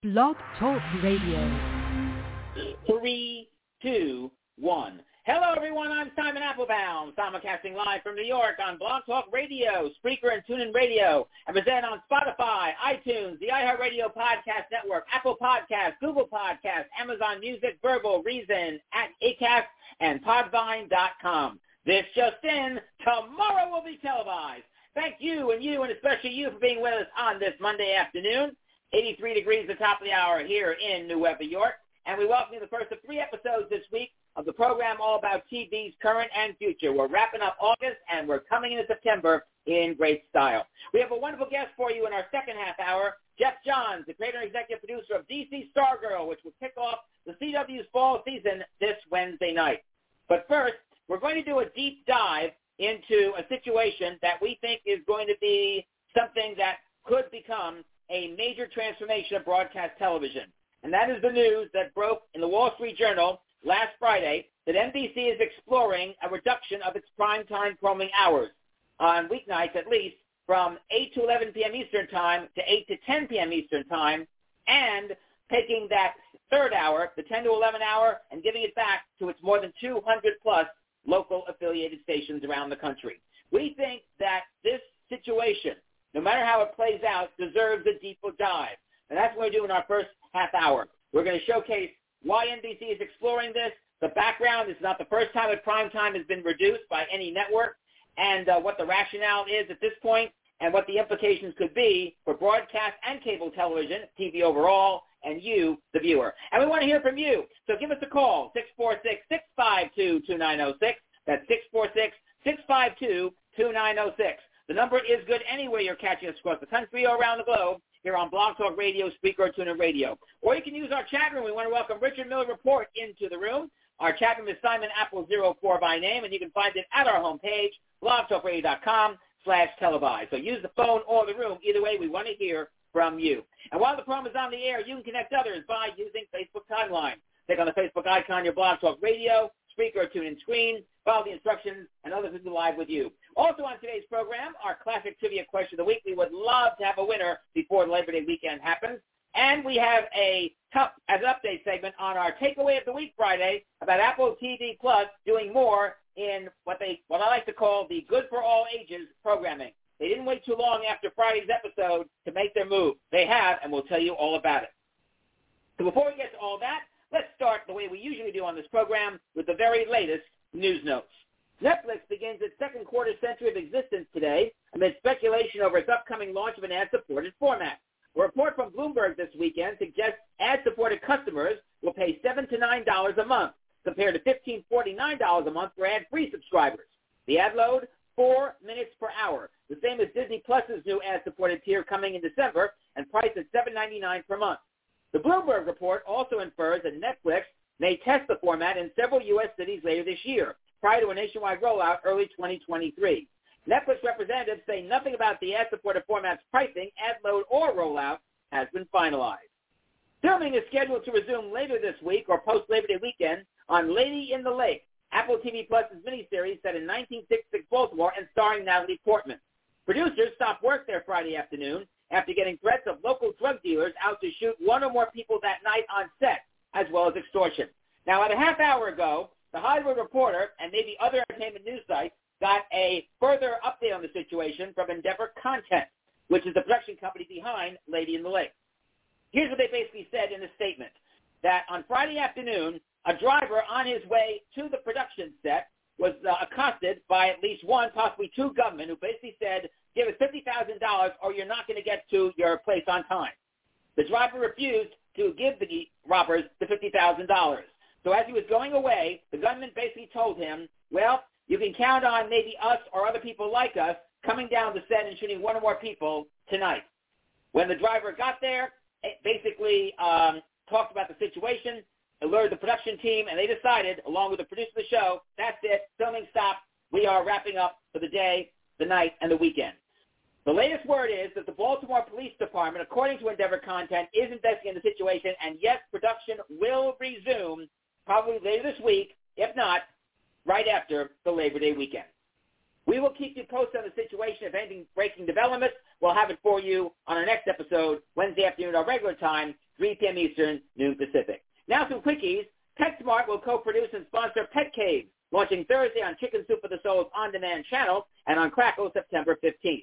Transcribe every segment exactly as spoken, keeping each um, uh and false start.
Blog Talk Radio. Three, two, one. Hello, everyone. I'm Simon Applebaum, simulcasting live from New York on Blog Talk Radio, Spreaker, and TuneIn Radio, and present on Spotify, iTunes, the iHeartRadio Podcast Network, Apple Podcasts, Google Podcasts, Amazon Music, Verbal, Reason, at Acast, and Podvine dot com. This just in, tomorrow will be televised. Thank you, and you, and especially you, for being with us on this Monday afternoon. eighty-three degrees at the top of the hour here in New York, and we welcome you to the first of three episodes this week of the program all about T V's current and future. We're wrapping up August, and we're coming into September in great style. We have a wonderful guest for you in our second half hour, Jeff Johns, the creator and executive producer of D C Stargirl, which will kick off the C W's fall season this Wednesday night. But first, we're going to do a deep dive into a situation that we think is going to be something that could become a major transformation of broadcast television. And that is the news that broke in the Wall Street Journal last Friday that N B C is exploring a reduction of its primetime programming hours on weeknights, at least from eight to eleven p.m. Eastern Time to eight to ten p.m. Eastern Time, and taking that third hour, the ten to eleven hour, and giving it back to its more than two hundred plus local affiliated stations around the country. We think that this situation, no matter how it plays out, deserves a deeper dive. And that's what we're doing in our first half hour. We're going to showcase why N B C is exploring this, the background. It's not the first time that prime time has been reduced by any network, and uh, what the rationale is at this point, and what the implications could be for broadcast and cable television, T V overall, and you, the viewer. And we want to hear from you. So give us a call, six four six, six five two, two nine zero six. That's six four six, six five two, two nine zero six. The number is good anywhere you're catching us across the country or around the globe here on Blog Talk Radio, Spreaker, TuneIn Radio. Or you can use our chat room. We want to welcome Richard Miller Report into the room. Our chat room is Simon Apple zero four by name, and you can find it at our homepage, blogtalkradio.com slash televised. So use the phone or the room. Either way, we want to hear from you. And while the program is on the air, you can connect others by using Facebook Timeline. Click on the Facebook icon, your Blog Talk Radio, Spreaker, TuneIn screen, follow the instructions, and others will be live with you. Also on today's program, our classic trivia question of the week. We would love to have a winner before the Labor Day weekend happens. And we have a tough, as an update segment on our Takeaway of the Week Friday about Apple T V Plus doing more in what they, what I like to call the good for all ages programming. They didn't wait too long after Friday's episode to make their move. They have, and we'll tell you all about it. So before we get to all that, let's start the way we usually do on this program with the very latest news notes. Netflix begins its second quarter century of existence today amid speculation over its upcoming launch of an ad-supported format. A report from Bloomberg this weekend suggests ad-supported customers will pay seven to nine dollars a month, compared to fifteen forty-nine dollars a month for ad-free subscribers. The ad load, four minutes per hour, the same as Disney Plus's new ad-supported tier coming in December, and priced at seven ninety-nine per month. The Bloomberg report also infers that Netflix may test the format in several U S cities later this year, prior to a nationwide rollout early twenty twenty-three. Netflix representatives say nothing about the ad-supported format's pricing, ad load, or rollout has been finalized. Filming is scheduled to resume later this week or post-Labor Day weekend on Lady in the Lake, Apple T V Plus's miniseries set in nineteen sixty-six Baltimore and starring Natalie Portman. Producers stopped work there Friday afternoon after getting threats of local drug dealers out to shoot one or more people that night on set, as well as extortion. Now, at a half hour ago, The Hollywood Reporter and maybe other entertainment news sites got a further update on the situation from Endeavor Content, which is the production company behind Lady in the Lake. Here's what they basically said in a statement, that on Friday afternoon, a driver on his way to the production set was uh, accosted by at least one, possibly two gunmen, who basically said, give us fifty thousand dollars or you're not going to get to your place on time. The driver refused to give the robbers the fifty thousand dollars. So as he was going away, the gunman basically told him, well, you can count on maybe us or other people like us coming down the set and shooting one or more people tonight. When the driver got there, it basically um, talked about the situation, alerted the production team, and they decided, along with the producer of the show, that's it, filming stopped. We are wrapping up for the day, the night, and the weekend. The latest word is that the Baltimore Police Department, according to Endeavor Content, is investigating the situation, and yes, production will resume probably later this week, if not, right after the Labor Day weekend. We will keep you posted on the situation. If anything breaking developments, we'll have it for you on our next episode, Wednesday afternoon, our regular time, three p.m. Eastern, noon Pacific. Now some quickies. PetSmart will co-produce and sponsor Pet Cave, launching Thursday on Chicken Soup for the Soul's on-demand channel and on Crackle September fifteenth.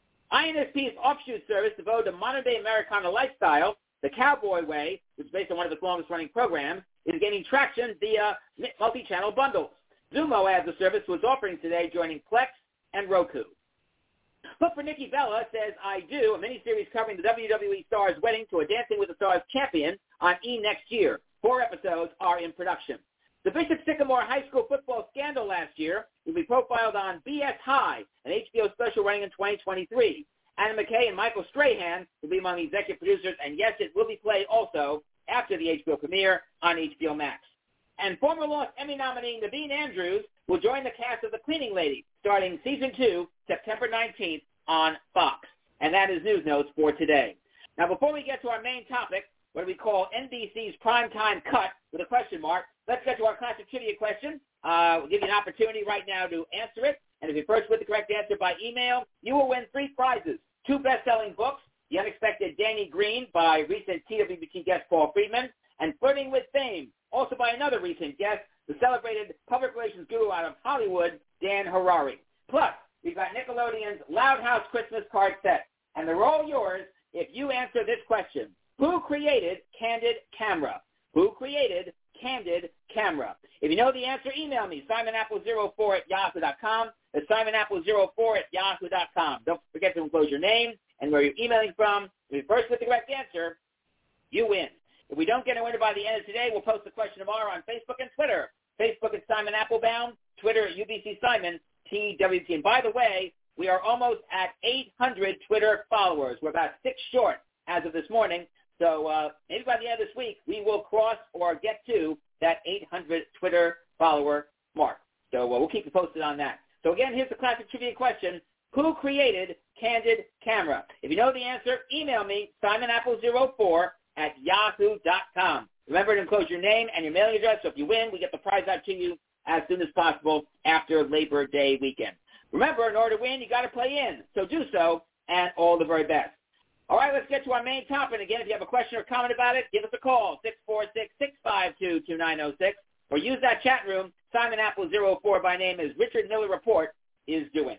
I N S P's offshoot service devoted to modern-day Americana lifestyle, The Cowboy Way, which is based on one of its longest-running programs, is gaining traction via multi-channel bundles. Zumo adds the service to its offering today, joining Plex and Roku. Look for Nikki Bella Says I Do, a miniseries covering the W W E star's wedding to a Dancing with the Stars champion on E! next year. Four episodes are in production. The Bishop Sycamore High School football scandal last year will be profiled on B S High, an H B O special running in twenty twenty-three. Anna McKay and Michael Strahan will be among the executive producers, and yes, it will be played also after the H B O premiere on H B O Max. And former Lost Emmy nominee Naveen Andrews will join the cast of The Cleaning Lady, starting season two, September nineteenth on Fox. And that is news notes for today. Now, before we get to our main topic, what we call N B C's primetime cut with a question mark, let's get to our classic trivia question. Uh, we'll give you an opportunity right now to answer it. And if you're first with the correct answer by email, you will win three prizes. Two best-selling books, The Unexpected Danny Green by recent T W B T guest Paul Friedman, and Flirting with Fame, also by another recent guest, the celebrated public relations guru out of Hollywood, Dan Harari. Plus, we've got Nickelodeon's Loud House Christmas card set. And they're all yours if you answer this question. Who created Candid Camera? Who created Candid Camera? If you know the answer, email me, simon apple zero four at yahoo dot com. That's simon apple zero four at yahoo dot com. Don't forget to enclose your name and where you're emailing from. If you're first with the correct answer, you win. If we don't get a winner by the end of today, we'll post the question tomorrow on Facebook and Twitter. Facebook at Simon Applebaum, Twitter at U B C Simon, T W T. And by the way, we are almost at eight hundred Twitter followers. We're about six short as of this morning. So uh, maybe by the end of this week, we will cross or get to that eight hundred Twitter follower mark. So uh, we'll keep you posted on that. So again, here's the classic trivia question. Who created Candid Camera? If you know the answer, email me, simon apple zero four at yahoo dot com. Remember to enclose your name and your mailing address. So if you win, we get the prize out to you as soon as possible after Labor Day weekend. Remember, in order to win, you got to play in. So do so, and all the very best. All right, let's get to our main topic. Again, if you have a question or comment about it, give us a call, six four six, six five two, two nine zero six, or use that chat room. Simon Apple zero four by name, as Richard Miller Report is doing.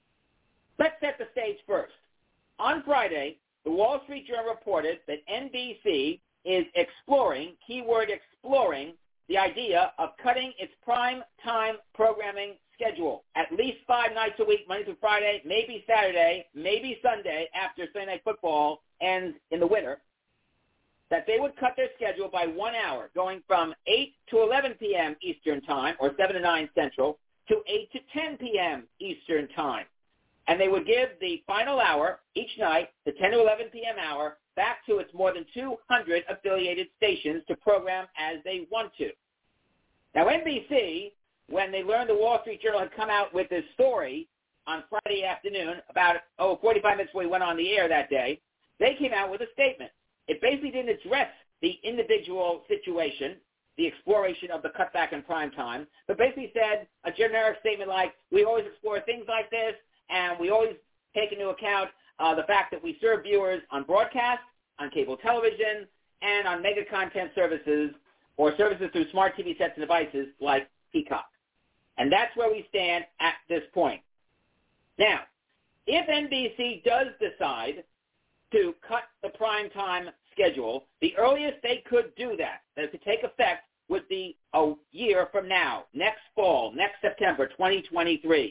Let's set the stage first. On Friday, the Wall Street Journal reported that N B C is exploring, keyword exploring, the idea of cutting its prime time programming schedule. At least five nights a week, Monday through Friday, maybe Saturday, maybe Sunday after Sunday Night Football ends in the winter, that they would cut their schedule by one hour, going from eight to eleven p.m. Eastern Time, or seven to nine Central, to eight to ten p.m. Eastern Time. And they would give the final hour each night, the ten to eleven p.m. hour, back to its more than two hundred affiliated stations to program as they want to. Now, N B C, when they learned the Wall Street Journal had come out with this story on Friday afternoon, about, oh, forty-five minutes before we went on the air that day, they came out with a statement. It basically didn't address the individual situation, the exploration of the cutback in prime time, but basically said a generic statement like, we always explore things like this, and we always take into account uh, the fact that we serve viewers on broadcast, on cable television, and on mega content services or services through smart T V sets and devices like Peacock. And that's where we stand at this point. Now, if N B C does decide to cut the primetime schedule, the earliest they could do that, that to take effect, would be a year from now, next fall, next September, twenty twenty-three.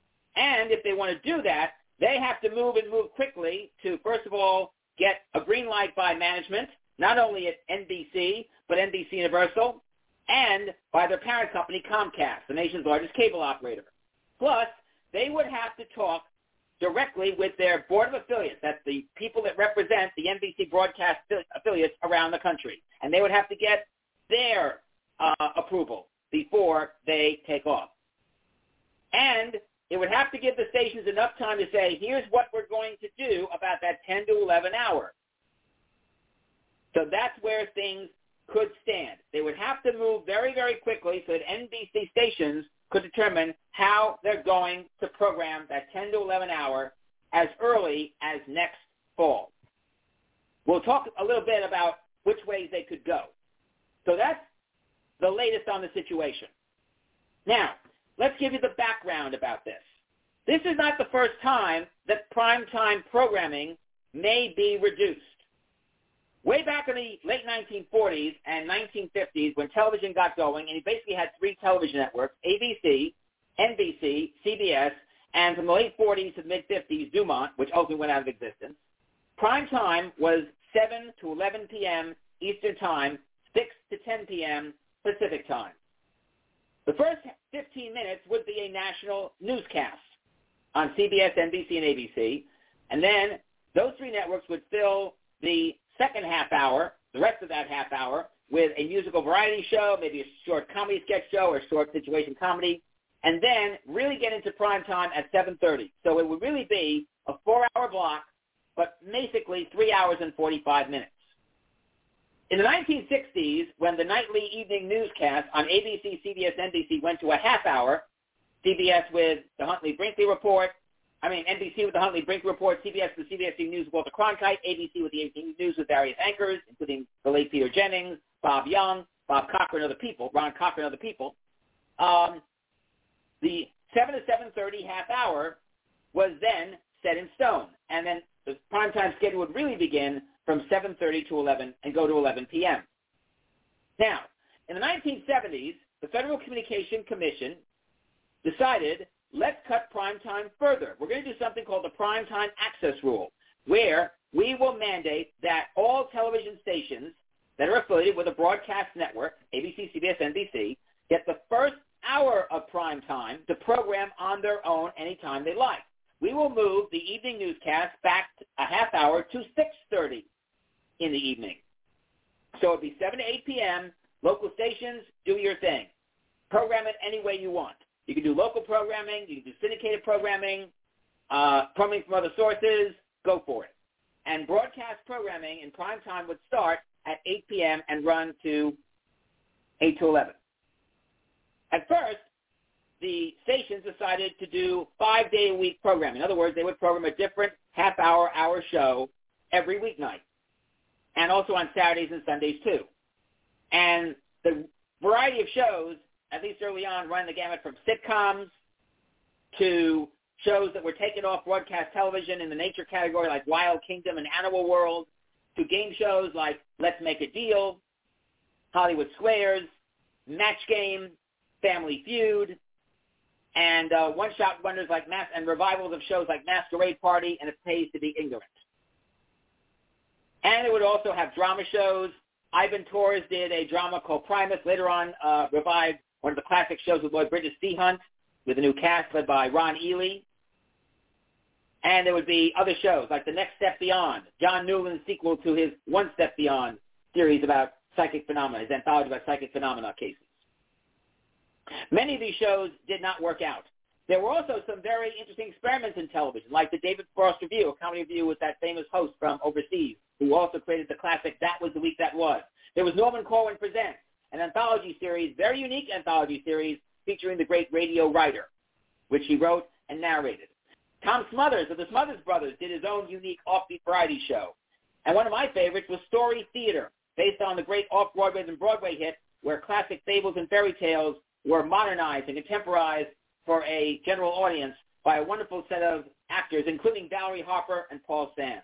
And if they want to do that, they have to move and move quickly to, first of all, get a green light by management, not only at N B C, but N B C Universal, and by their parent company, Comcast, the nation's largest cable operator. Plus, they would have to talk directly with their board of affiliates. That's the people that represent the N B C broadcast affiliates around the country. And they would have to get their uh, approval before they take off. And it would have to give the stations enough time to say, here's what we're going to do about that ten to eleven hour. So that's where things could stand. They would have to move very, very quickly so that N B C stations could determine how they're going to program that ten to eleven hour as early as next fall. We'll talk a little bit about which ways they could go. So that's the latest on the situation. Now, let's give you the background about this. This is not the first time that primetime programming may be reduced. Way back in the late nineteen forties and nineteen fifties, when television got going, and you basically had three television networks, A B C, N B C, C B S, and from the late forties to mid-fifties, Dumont, which ultimately went out of existence. Prime time was seven to eleven p.m. Eastern Time, six to ten p.m. Pacific Time. The first fifteen minutes would be a national newscast on C B S, N B C, and A B C, and then those three networks would fill the second half hour, the rest of that half hour, with a musical variety show, maybe a short comedy sketch show or short situation comedy, and then really get into prime time at seven thirty. So it would really be a four-hour block, but basically three hours and forty-five minutes. In the nineteen sixties, when the nightly evening newscast on A B C, C B S, N B C went to a half hour, C B S with the Huntley-Brinkley Report, I mean, N B C with the Huntley-Brinkley Report, C B S with the C B S News with Walter Cronkite, A B C with the A B C News with various anchors, including the late Peter Jennings, Bob Young, Bob Cochran, and other people, Ron Cochran, and other people. Um, the seven to seven thirty half hour was then set in stone, and then the primetime schedule would really begin from seven thirty to eleven and go to eleven p.m. Now, in the nineteen seventies, the Federal Communication Commission decided, let's cut prime time further. We're going to do something called the Prime Time Access Rule, where we will mandate that all television stations that are affiliated with a broadcast network, A B C, C B S, N B C, get the first hour of prime time to program on their own anytime they like. We will move the evening newscast back a half hour to six thirty in the evening. So it would be seven to eight p.m., local stations, do your thing. Program it any way you want. You can do local programming, you can do syndicated programming, uh, programming from other sources, go for it. And broadcast programming in prime time would start at eight p.m. and run to eight to eleven. At first, the stations decided to do five-day-a-week programming. In other words, they would program a different half-hour, hour show every weeknight, and also on Saturdays and Sundays too. And the variety of shows, at least early on, run the gamut from sitcoms to shows that were taken off broadcast television in the nature category like Wild Kingdom and Animal World, to game shows like Let's Make a Deal, Hollywood Squares, Match Game, Family Feud, and uh, one-shot wonders like Mas- and revivals of shows like Masquerade Party and It Pays to Be Ignorant. And it would also have drama shows. Ivan Torres did a drama called Primus, later on uh, revived one of the classic shows with Lloyd Bridges, Sea Hunt, with a new cast led by Ron Ely. And there would be other shows like The Next Step Beyond, John Newland's sequel to his One Step Beyond series about psychic phenomena, his anthology about psychic phenomena cases. Many of these shows did not work out. There were also some very interesting experiments in television, like the David Frost Review, a comedy review with that famous host from overseas, who also created the classic That Was the Week That Was. There was Norman Corwin Presents, an anthology series, very unique anthology series, featuring the great radio writer, which he wrote and narrated. Tom Smothers of the Smothers Brothers did his own unique offbeat variety show. And one of my favorites was Story Theater, based on the great off-Broadway and Broadway hit, where classic fables and fairy tales were modernized and contemporized for a general audience by a wonderful set of actors, including Valerie Harper and Paul Sands.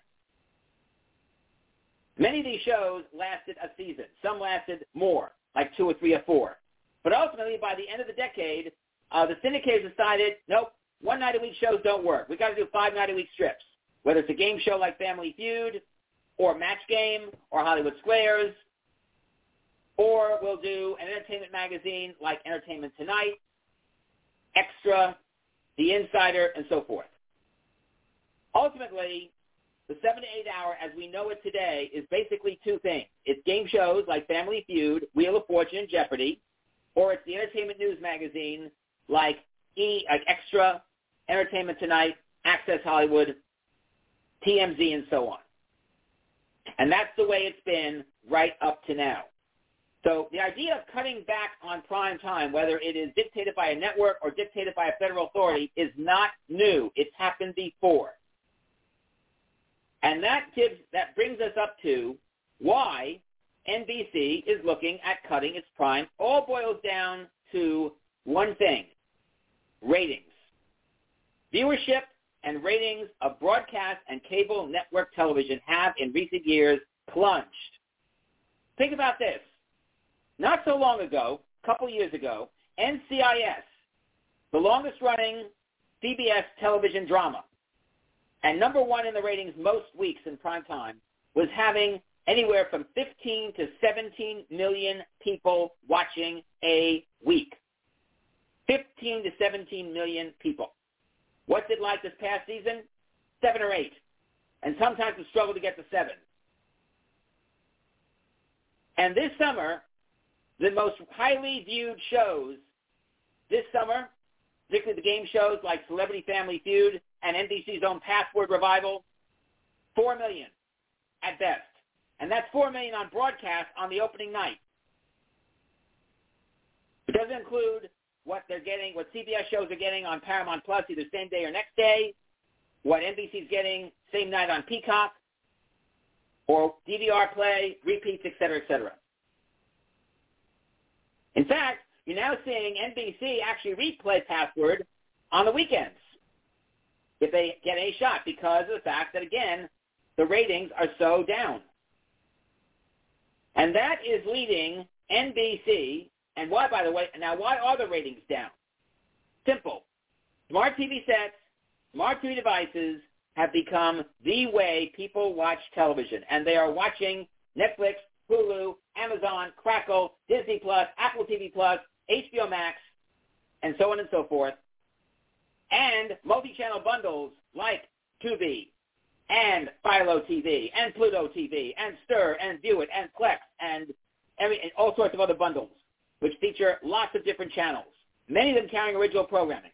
Many of these shows lasted a season. Some lasted more, like two or three or four. But ultimately, by the end of the decade, uh, the syndicators decided, nope, one-night-a-week shows don't work. We've got to do five-night-a-week strips, whether it's a game show like Family Feud or Match Game or Hollywood Squares, or we'll do an entertainment magazine like Entertainment Tonight, Extra, The Insider, and so forth. Ultimately, the seven to eight hour, as we know it today, is basically two things. It's game shows like Family Feud, Wheel of Fortune, and Jeopardy, or it's the entertainment news magazine like E, like Extra, Entertainment Tonight, Access Hollywood, T M Z, and so on. And that's the way it's been right up to now. So the idea of cutting back on prime time, whether it is dictated by a network or dictated by a federal authority, is not new. It's happened before. And that gives that brings us up to why N B C is looking at cutting its prime. All boils down to one thing: ratings. Viewership and ratings of broadcast and cable network television have in recent years plunged. Think about this. Not so long ago, a couple years ago, N C I S, the longest-running C B S television drama, and number one in the ratings most weeks in prime time, was having anywhere from fifteen to seventeen million people watching a week. fifteen to seventeen million people. What's it like this past season? Seven or eight. And sometimes we struggle to get to seven. And this summer, the most highly viewed shows this summer, particularly the game shows like Celebrity Family Feud and N B C's own Password Revival, four million at best. And that's four million on broadcast on the opening night. It doesn't include what they're getting, what C B S shows are getting on Paramount Plus either same day or next day, what N B C's getting same night on Peacock, or D V R play, repeats, et cetera, et cetera. In fact, you're now seeing N B C actually replay Password on the weekends if they get a shot because of the fact that, again, the ratings are so down. And that is leading N B C, and why, by the way, now why are the ratings down? Simple. Smart T V sets, smart T V devices have become the way people watch television, and they are watching Netflix, Hulu, Amazon, Crackle, Disney Plus, Apple T V Plus, H B O Max, and so on and so forth, and multi-channel bundles like Tubi and Philo T V and Pluto T V and Stir and View It and Plex and, every, and all sorts of other bundles, which feature lots of different channels, many of them carrying original programming.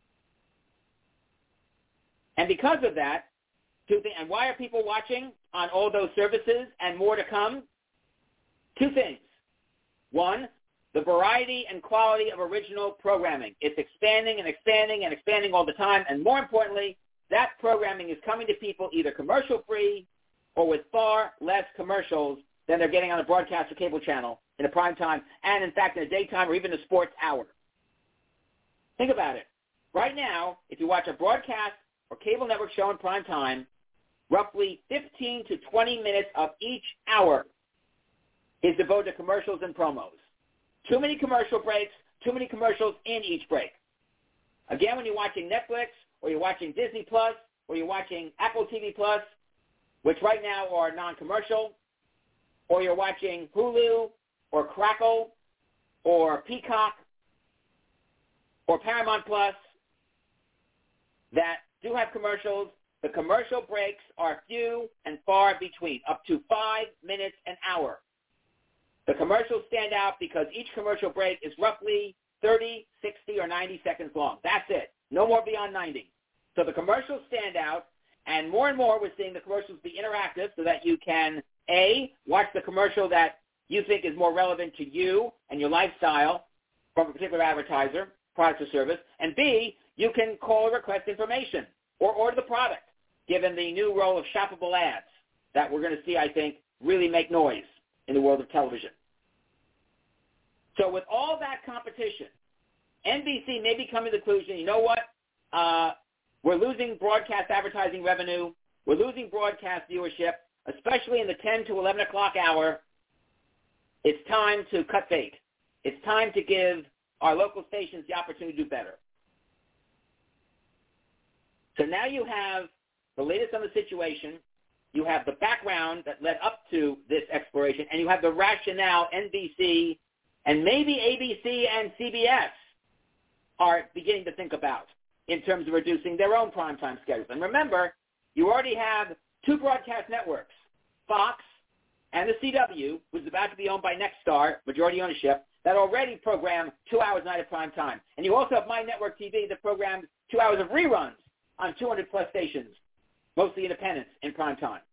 And because of that, two things, and why are people watching on all those services and more to come? Two things. One, the variety and quality of original programming. It's expanding and expanding and expanding all the time. And more importantly, that programming is coming to people either commercial-free or with far less commercials than they're getting on a broadcast or cable channel in a prime time and, in fact, in a daytime or even a sports hour. Think about it. Right now, if you watch a broadcast or cable network show in prime time, roughly fifteen to twenty minutes of each hour is devoted to commercials and promos. Too many commercial breaks, too many commercials in each break. Again, when you're watching Netflix or you're watching Disney Plus or you're watching Apple T V Plus, which right now are non-commercial, or you're watching Hulu or Crackle or Peacock or Paramount Plus that do have commercials, the commercial breaks are few and far between, up to five minutes an hour. The commercials stand out because each commercial break is roughly thirty, sixty, or ninety seconds long. That's it. No more beyond ninety. So the commercials stand out, and more and more we're seeing the commercials be interactive so that you can, A, watch the commercial that you think is more relevant to you and your lifestyle from a particular advertiser, product or service, and B, you can call or request information or order the product, given the new role of shoppable ads that we're going to see, I think, really make noise in the world of television. So with all that competition, N B C may be coming to the conclusion, you know what, uh, we're losing broadcast advertising revenue, we're losing broadcast viewership, especially in the ten to eleven o'clock hour. It's time to cut bait. It's time to give our local stations the opportunity to do better. So now you have the latest on the situation, you have the background that led up to this exploration, and you have the rationale N B C and maybe A B C and C B S are beginning to think about in terms of reducing their own primetime schedules. And remember, you already have two broadcast networks, Fox and the C W, which is about to be owned by Nexstar, majority ownership, that already program two hours a night of prime time. And you also have My Network T V that programs two hours of reruns on two hundred plus stations, mostly independents, in prime time.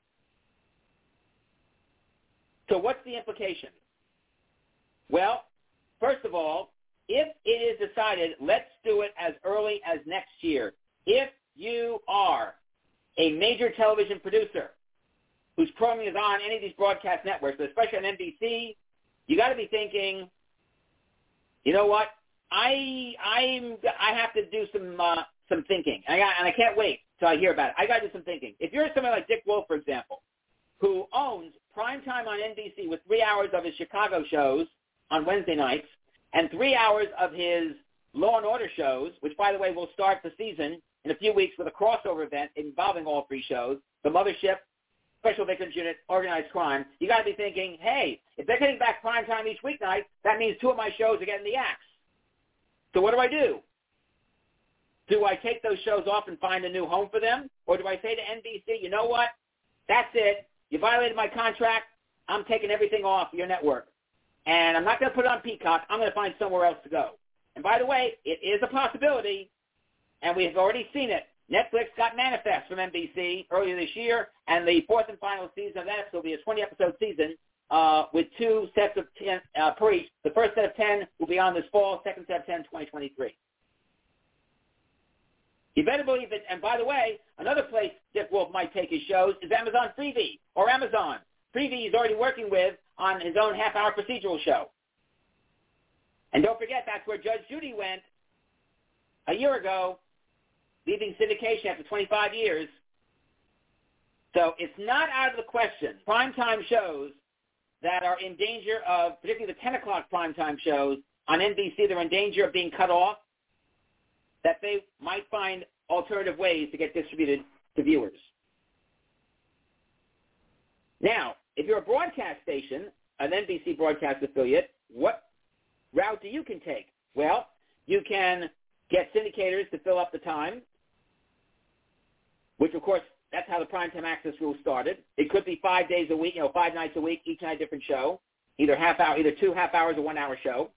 So what's the implication? Well, first of all, if it is decided, let's do it as early as next year. If you are a major television producer whose programming is on any of these broadcast networks, but especially on N B C, you got to be thinking, you know what? I I'm I have to do some uh, some thinking, and I, got, and I can't wait till I hear about it. I got to do some thinking. If you're somebody like Dick Wolf, for example, who owns primetime on N B C with three hours of his Chicago shows on Wednesday nights and three hours of his Law and Order shows, which, by the way, will start the season in a few weeks with a crossover event involving all three shows, The Mothership, Special Victims Unit, Organized Crime, you got to be thinking, hey, if they're getting back primetime each weeknight, that means two of my shows are getting the axe. So what do I do? Do I take those shows off and find a new home for them? Or do I say to N B C, you know what? That's it. You violated my contract. I'm taking everything off your network. And I'm not going to put it on Peacock. I'm going to find somewhere else to go. And by the way, it is a possibility, and we've already seen it. Netflix got Manifest from N B C earlier this year, and the fourth and final season of that will be a twenty-episode season uh, with two sets of ten uh, per each. The first set of ten will be on this fall, second set of ten, twenty twenty-three. You better believe it. And by the way, another place Dick Wolf might take his shows is Amazon Freevee or Amazon. Freevee he's already working with on his own half-hour procedural show. And don't forget, that's where Judge Judy went a year ago, leaving syndication after twenty-five years. So it's not out of the question. Primetime shows that are in danger of, particularly the ten o'clock primetime shows on N B C, they're in danger of being cut off, that they might find alternative ways to get distributed to viewers. Now, if you're a broadcast station, an N B C broadcast affiliate, what route do you can take? Well, you can get syndicators to fill up the time, which, of course, that's how the primetime access rule started. It could be five days a week, you know, five nights a week, each night a different show, either half hour, either two half hours or one hour show.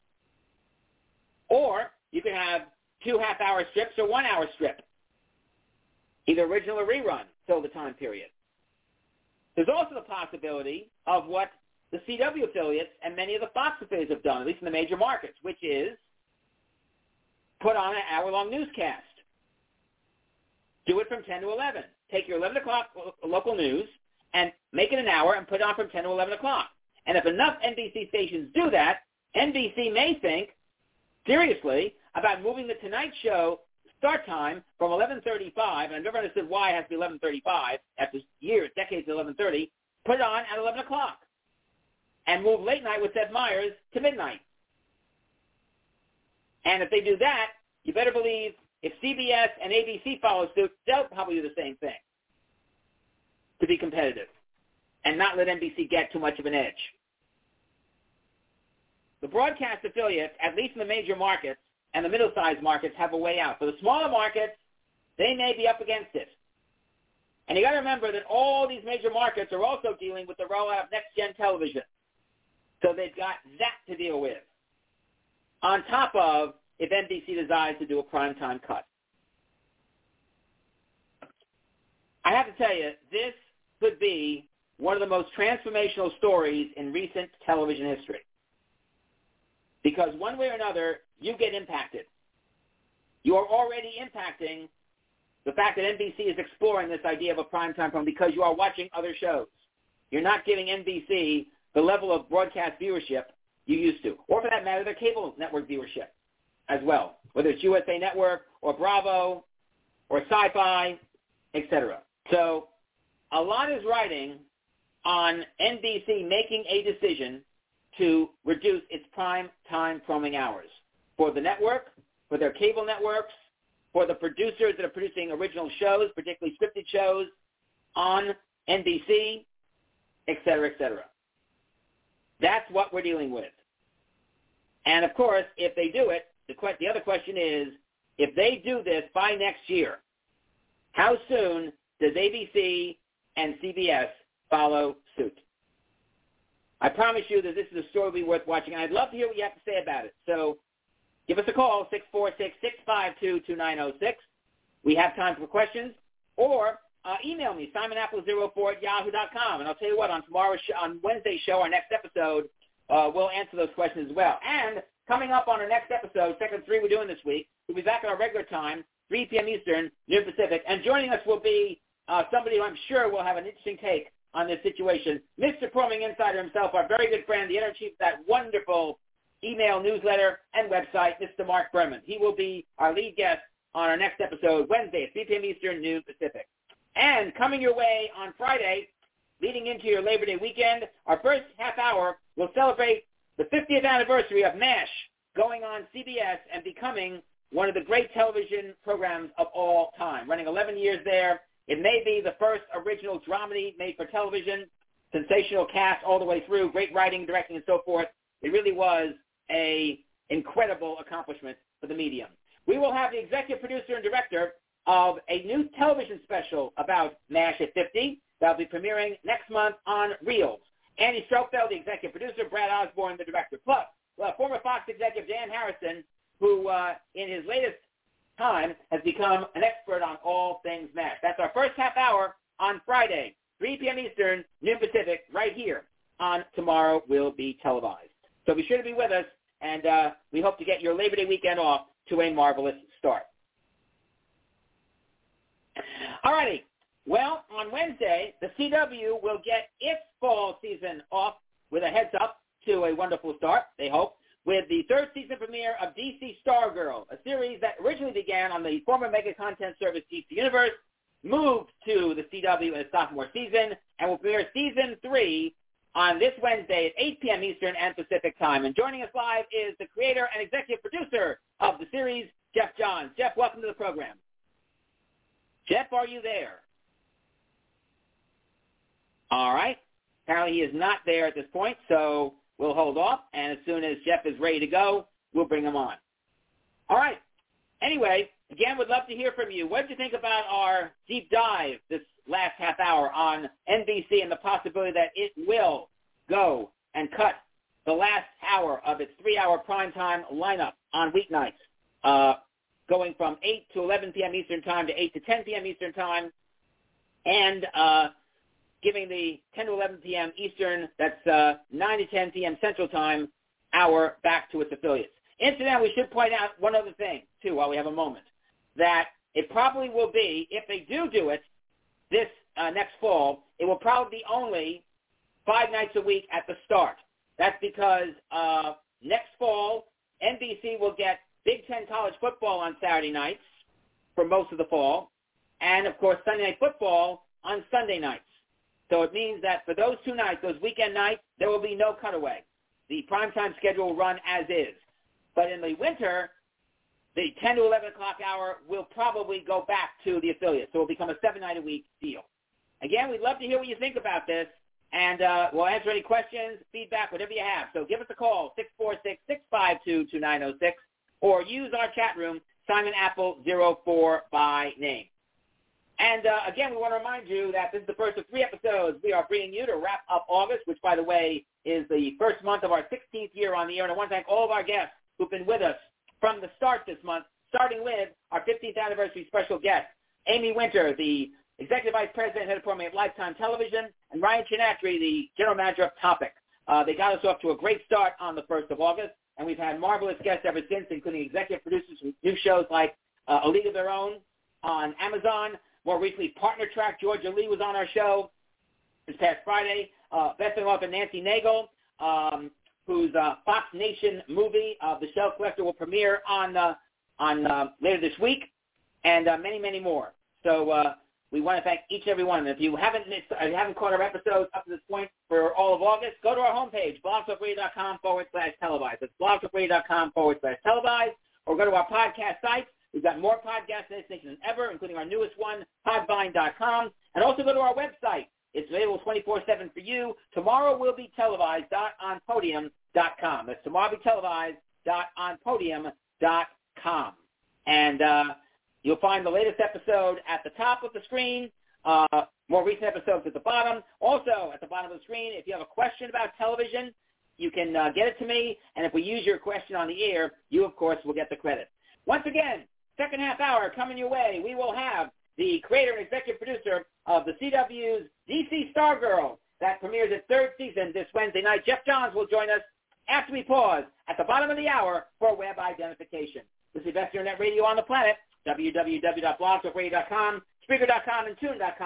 Or you can have two half-hour strips or one-hour strip, either original or rerun, fill the time period. There's also the possibility of what the C W affiliates and many of the Fox affiliates have done, at least in the major markets, which is put on an hour-long newscast. Do it from ten to eleven. Take your eleven o'clock local news and make it an hour and put it on from ten to eleven o'clock. And if enough N B C stations do that, N B C may think seriously about moving the Tonight Show start time from eleven thirty-five, and I've never understood why it has to be eleven thirty-five, after years, decades of eleven thirty, put it on at eleven o'clock, and move Late Night with Seth Meyers to midnight. And if they do that, you better believe if C B S and A B C follow suit, they'll probably do the same thing to be competitive and not let N B C get too much of an edge. The broadcast affiliates, at least in the major markets and the middle-sized markets, have a way out. For the smaller markets, they may be up against it. And you got to remember that all these major markets are also dealing with the rollout of next-gen television. So they've got that to deal with, on top of if N B C decides to do a primetime cut. I have to tell you, this could be one of the most transformational stories in recent television history. Because one way or another, you get impacted. You are already impacting the fact that N B C is exploring this idea of a primetime program because you are watching other shows. You're not giving N B C the level of broadcast viewership you used to, or for that matter, their cable network viewership as well, whether it's U S A Network or Bravo or Sci-Fi, et cetera. So a lot is riding on N B C making a decision to reduce its prime time programming hours for the network, for their cable networks, for the producers that are producing original shows, particularly scripted shows on N B C, et cetera, et cetera. That's what we're dealing with. And, of course, if they do it, the, que- the other question is, if they do this by next year, how soon does A B C and C B S follow suit? I promise you that this is a story will be worth watching, and I'd love to hear what you have to say about it. So give us a call, six four six, six five two, two nine zero six. We have time for questions. Or uh, email me, simon apple zero four at yahoo dot com. And I'll tell you what, on tomorrow's show, on Wednesday's show, our next episode, uh, we'll answer those questions as well. And coming up on our next episode, second three we're doing this week, we'll be back at our regular time, three p.m. Eastern, noon Pacific. And joining us will be uh, somebody who I'm sure will have an interesting take on this situation. Mister Plumbing Insider himself, our very good friend, the editor-in-chief of that wonderful email newsletter and website, Mister Mark Berman. He will be our lead guest on our next episode, Wednesday at three p.m. Eastern, noon Pacific. And coming your way on Friday, leading into your Labor Day weekend, our first half hour will celebrate the fiftieth anniversary of MASH going on C B S and becoming one of the great television programs of all time. Running eleven years there, it may be the first original dramedy made for television, sensational cast all the way through, great writing, directing, and so forth. It really was an incredible accomplishment for the medium. We will have the executive producer and director of a new television special about MASH at fifty that will be premiering next month on Reels. Andy Strofeld, the executive producer, Brad Osborne, the director. Plus, well, former Fox executive Dan Harrison, who uh, in his latest time has become an expert on all things MASH. That's our first half hour on Friday, three p.m. Eastern, noon Pacific, right here on Tomorrow Will Be Televised. So be sure to be with us, and uh, we hope to get your Labor Day weekend off to a marvelous start. All righty. Well, on Wednesday, the C W will get its fall season off with a heads up to a wonderful start, they hope, with the third season premiere of D C Stargirl, a series that originally began on the former mega content service D C Universe, moved to the C W in its sophomore season, and will premiere season three on this Wednesday at eight p.m. Eastern and Pacific time. And joining us live is the creator and executive producer of the series, Jeff Johns. Jeff, welcome to the program. Jeff, are you there? All right. Apparently he is not there at this point, so we'll hold off, and as soon as Jeff is ready to go, we'll bring him on. All right. Anyway, again, would love to hear from you. What did you think about our deep dive this last half hour on N B C and the possibility that it will go and cut the last hour of its three-hour primetime lineup on weeknights, uh, going from eight to eleven p.m. Eastern Time to eight to ten p.m. Eastern Time, and uh, giving the ten to eleven p.m. Eastern, that's uh, nine to ten p.m. Central Time, hour back to its affiliates. Incidentally, we should point out one other thing, too, while we have a moment, that it probably will be, if they do do it this uh, next fall, it will probably be only five nights a week at the start. That's because uh, next fall, N B C will get Big Ten college football on Saturday nights for most of the fall, and, of course, Sunday Night Football on Sunday nights. So it means that for those two nights, those weekend nights, there will be no cutaway. The primetime schedule will run as is. But in the winter, the ten to eleven o'clock hour will probably go back to the affiliate. So it will become a seven-night-a-week deal. Again, we'd love to hear what you think about this, and uh, we'll answer any questions, feedback, whatever you have. So give us a call, six four six, six five two, two nine zero six, or use our chat room, Simon Apple zero four by name. And, uh, again, we want to remind you that this is the first of three episodes we are bringing you to wrap up August, which, by the way, is the first month of our sixteenth year on the air. And I want to thank all of our guests who've been with us from the start this month, starting with our fifteenth anniversary special guest, Amy Winter, the Executive Vice President, Head of Programming at Lifetime Television, and Ryan Chinatry, the General Manager of Topic. Uh, they got us off to a great start on the first of August, and we've had marvelous guests ever since, including executive producers from new shows like uh, A League of Their Own on Amazon. More recently, Partner Track, Georgia Lee was on our show this past Friday. Uh, best-selling author Nancy Nagel, um, whose uh, Fox Nation movie, uh, The Shell Collector, will premiere on uh, on uh, later this week, and uh, many, many more. So uh, we want to thank each and every one of them. If you haven't missed, uh, you haven't caught our episodes up to this point for all of August, go to our homepage, blogtalkradio.com forward slash televised. That's blogtalkradio.com forward slash televised, or go to our podcast site. We've got more podcast destinations than ever, including our newest one, podvine dot com. And also go to our website. It's available twenty-four seven for you. Tomorrow will be televised dot on podium dot com. That's tomorrow will be televised dot on podium dot com. And uh, you'll find the latest episode at the top of the screen, uh, more recent episodes at the bottom. Also, at the bottom of the screen, if you have a question about television, you can uh, get it to me. And if we use your question on the air, you, of course, will get the credit. Once again, second half hour coming your way, we will have the creator and executive producer of the C W's D C Stargirl that premieres its third season this Wednesday night. Jeff Johns will join us after we pause at the bottom of the hour for web identification. This is Best Internet Radio on the planet, w w w dot blog talk radio dot com, Spreaker dot com, and Tune dot com.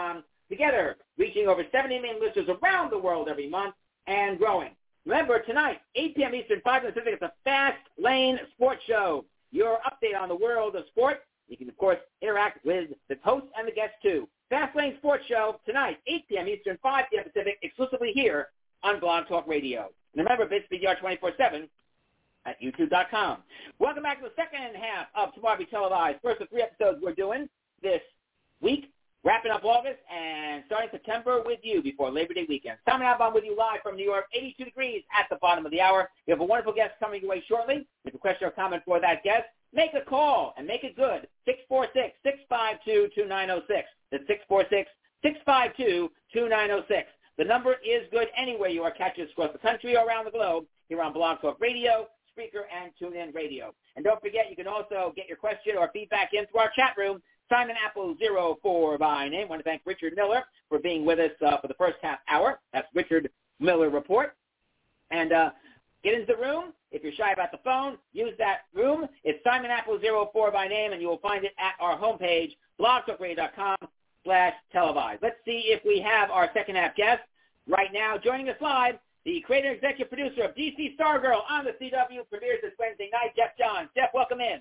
together reaching over seventy million listeners around the world every month and growing. Remember, tonight, eight p.m. Eastern, five p.m. Pacific, it's a Fast Lane Sports Show. Your update on the world of sport. You can, of course, interact with the host and the guests, too. Fast Lane Sports Show tonight, eight p.m. Eastern, five p.m. Pacific, exclusively here on Blog Talk Radio. And remember, BitsBDR twenty-four seven at YouTube dot com. Welcome back to the second half of Tomorrow Be Televised. First of three episodes we're doing this week, wrapping up August and starting September with you before Labor Day weekend. Tommy Albon with you live from New York, eighty-two degrees at the bottom of the hour. We have a wonderful guest coming your way shortly. If you have a question or comment for that guest, make a call and make it good. six four six, six five two, two nine zero six. That's six four six, six five two, two nine zero six. The number is good anywhere you are catching us across the country or around the globe here on Blog Talk Radio, Spreaker, and TuneIn Radio. And don't forget, you can also get your question or feedback in through our chat room. Simon Apple zero four by name. I want to thank Richard Miller for being with us uh, for the first half hour. That's Richard Miller Report. And uh, get into the room. If you're shy about the phone, use that room. It's Simon Apple zero four by name, and you will find it at our homepage, blogtalkradio.com slash televised. Let's see if we have our second half guest right now. Joining us live, the creator and executive producer of D C Stargirl on the C W, premieres this Wednesday night, Geoff Johns. Geoff, welcome in.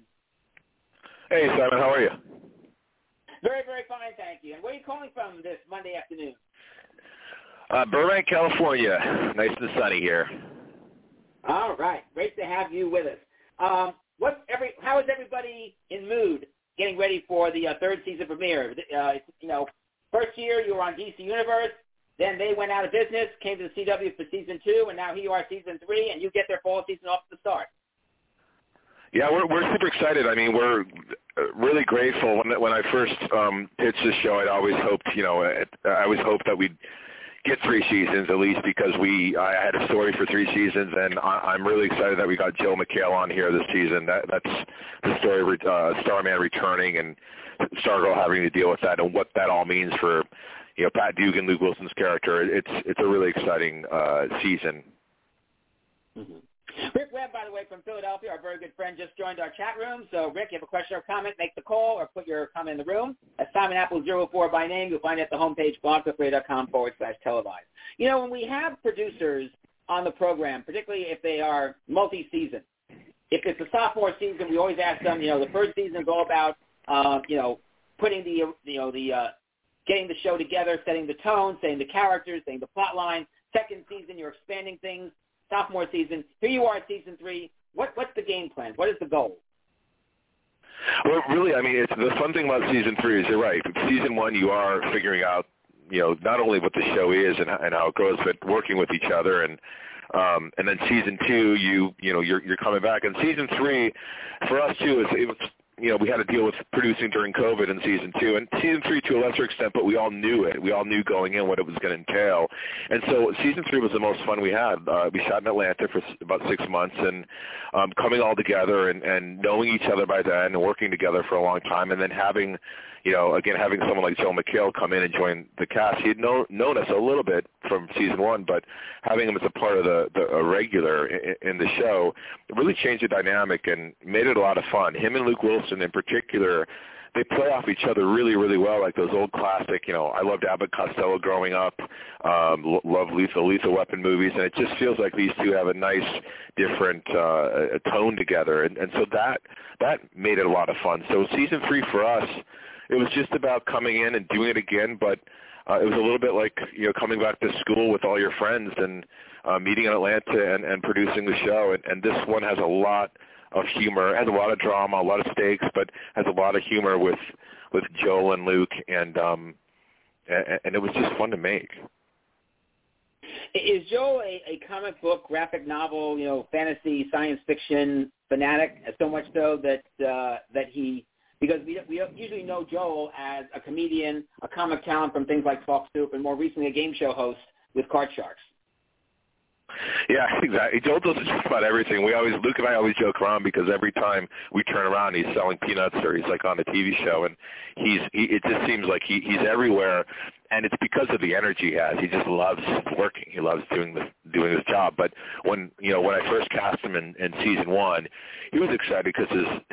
Hey, Simon, how are you? Very, very fine, thank you. And where are you calling from this Monday afternoon? Uh, Burbank, California. Nice and sunny here. All right. Great to have you with us. Um, what's every? How is everybody in mood getting ready for the uh, third season premiere? Uh, you know, first year you were on D C Universe. Then they went out of business, came to the C W for season two, and now here you are season three, and you get their fall season off to the start. Yeah, we're we're super excited. I mean, we're really grateful. When when I first um, pitched this show, I'd always hoped, you know, I always hoped that we'd get three seasons at least, because we I had a story for three seasons, and I, I'm really excited that we got Joel McHale on here this season. That that's the story, uh, Starman returning and Stargirl having to deal with that, and what that all means for, you know, Pat Dugan, Luke Wilson's character. It's it's a really exciting uh, season. Mm-hmm. Rick Webb, by the way, from Philadelphia, our very good friend, just joined our chat room. So, Rick, you have a question or comment, make the call or put your comment in the room. That's Simon Apple zero four by name. You'll find it at the homepage, blogtalkradio.com forward slash televised. You know, when we have producers on the program, particularly if they are multi-season, if it's a sophomore season, we always ask them, you know, the first season is all about, uh, you know, putting the, you know, the, uh, getting the show together, setting the tone, setting the characters, setting the plot line. Second season, you're expanding things. Sophomore season, here you are at season three. What, what's the game plan? What is the goal? Well, really, I mean, it's the fun thing about season three is you're right. Season one, you are figuring out, you know, not only what the show is and, and how it goes, but working with each other. And um, and then season two, you you know, you're you're coming back. And season three, for us too, is it was, you know, we had to deal with producing during COVID in season two, and season three to a lesser extent, but we all knew it. We all knew going in what it was going to entail. And so season three was the most fun we had. Uh, we shot in Atlanta for about six months, and um, coming all together and, and knowing each other by then and working together for a long time, and then having, you know, again, having someone like Joel McHale come in and join the cast. He had known, known us a little bit from season one, but having him as a part of the, the a regular in, in the show really changed the dynamic and made it a lot of fun. Him and Luke Wilson in particular, they play off each other really, really well, like those old classic, you know, I loved Abbott Costello growing up, um, love Lethal, Lethal Weapon movies, and it just feels like these two have a nice, different uh, tone together. And, and so that that made it a lot of fun. So season three for us, it was just about coming in and doing it again, but uh, it was a little bit like, you know, coming back to school with all your friends and uh, meeting in Atlanta and, and producing the show. And, and this one has a lot of humor, has a lot of drama, a lot of stakes, but has a lot of humor with with Joel and Luke, and um, and, and it was just fun to make. Is Joel a, a comic book, graphic novel, you know, fantasy, science fiction fanatic, so much so that uh, that he, because we, we usually know Joel as a comedian, a comic talent from things like Talk Soup, and more recently a game show host with Card Sharks. Yeah, exactly. Joel does just about everything. We always, Luke and I always joke around because every time we turn around, he's selling peanuts or he's like on a T V show, and he's he, it just seems like he, he's everywhere, and it's because of the energy he has. He just loves working. He loves doing the doing his job. But when you know when I first cast him in, in season one, he was excited because his his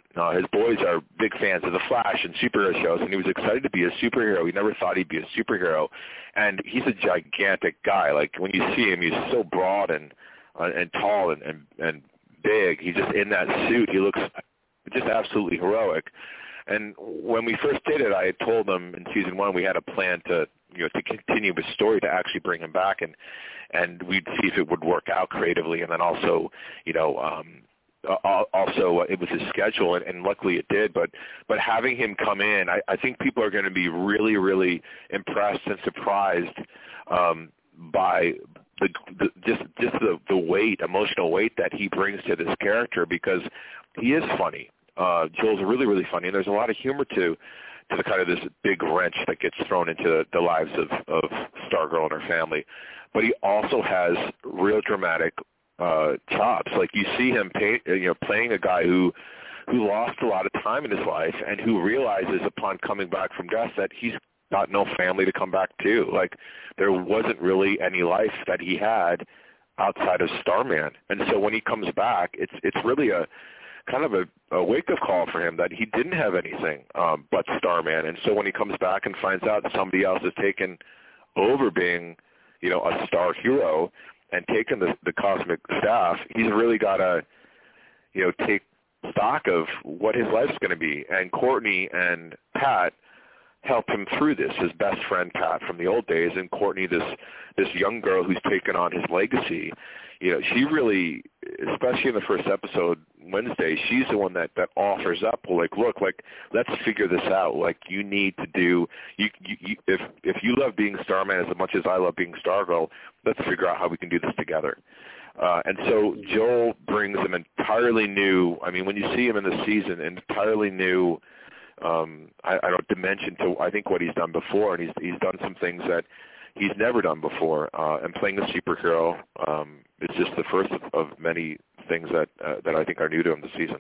uh, his boys are big fans of the Flash and superhero shows, and he was excited to be a superhero. He never thought he'd be a superhero, and he's a gigantic guy. Like when you see him, he's so broad and uh, and tall and, and and big. He's just in that suit. He looks just absolutely heroic. And when we first did it, I had told them in season one we had a plan to, you know, to continue the story, to actually bring him back, and and we'd see if it would work out creatively, and then also, you know, um, also uh, it was his schedule, and, and luckily it did. But but having him come in, I, I think people are going to be really, really impressed and surprised um, by the, the just just the, the weight, emotional weight that he brings to this character, because he is funny. Uh, Joel's really, really funny, and there's a lot of humor to to the kind of this big wrench that gets thrown into the lives of, of Stargirl and her family. But he also has real dramatic uh, chops. Like you see him, pay, you know, playing a guy who who lost a lot of time in his life, and who realizes upon coming back from death that he's got no family to come back to. Like there wasn't really any life that he had outside of Starman, and so when he comes back, it's it's really a kind of a, a wake-up call for him that he didn't have anything um, but Starman. And so when he comes back and finds out that somebody else has taken over being, you know, a star hero and taken the, the cosmic staff, he's really got to, you know, take stock of what his life's going to be. And Courtney and Pat help him through this, his best friend Pat from the old days, and Courtney, this this young girl who's taken on his legacy. You know, she really, especially in the first episode, Wednesday, she's the one that, that offers up, well, like, look, like, let's figure this out. Like, you need to do, you, you, you if if you love being Starman as much as I love being Stargirl, let's figure out how we can do this together. Uh, and so Joel brings an entirely new, I mean, when you see him in the season, an entirely new, um, I, I don't dimension to, I think, what he's done before, and he's he's done some things that he's never done before, uh, and playing a superhero um, is just the first of, of many things that uh, that I think are new to him this season.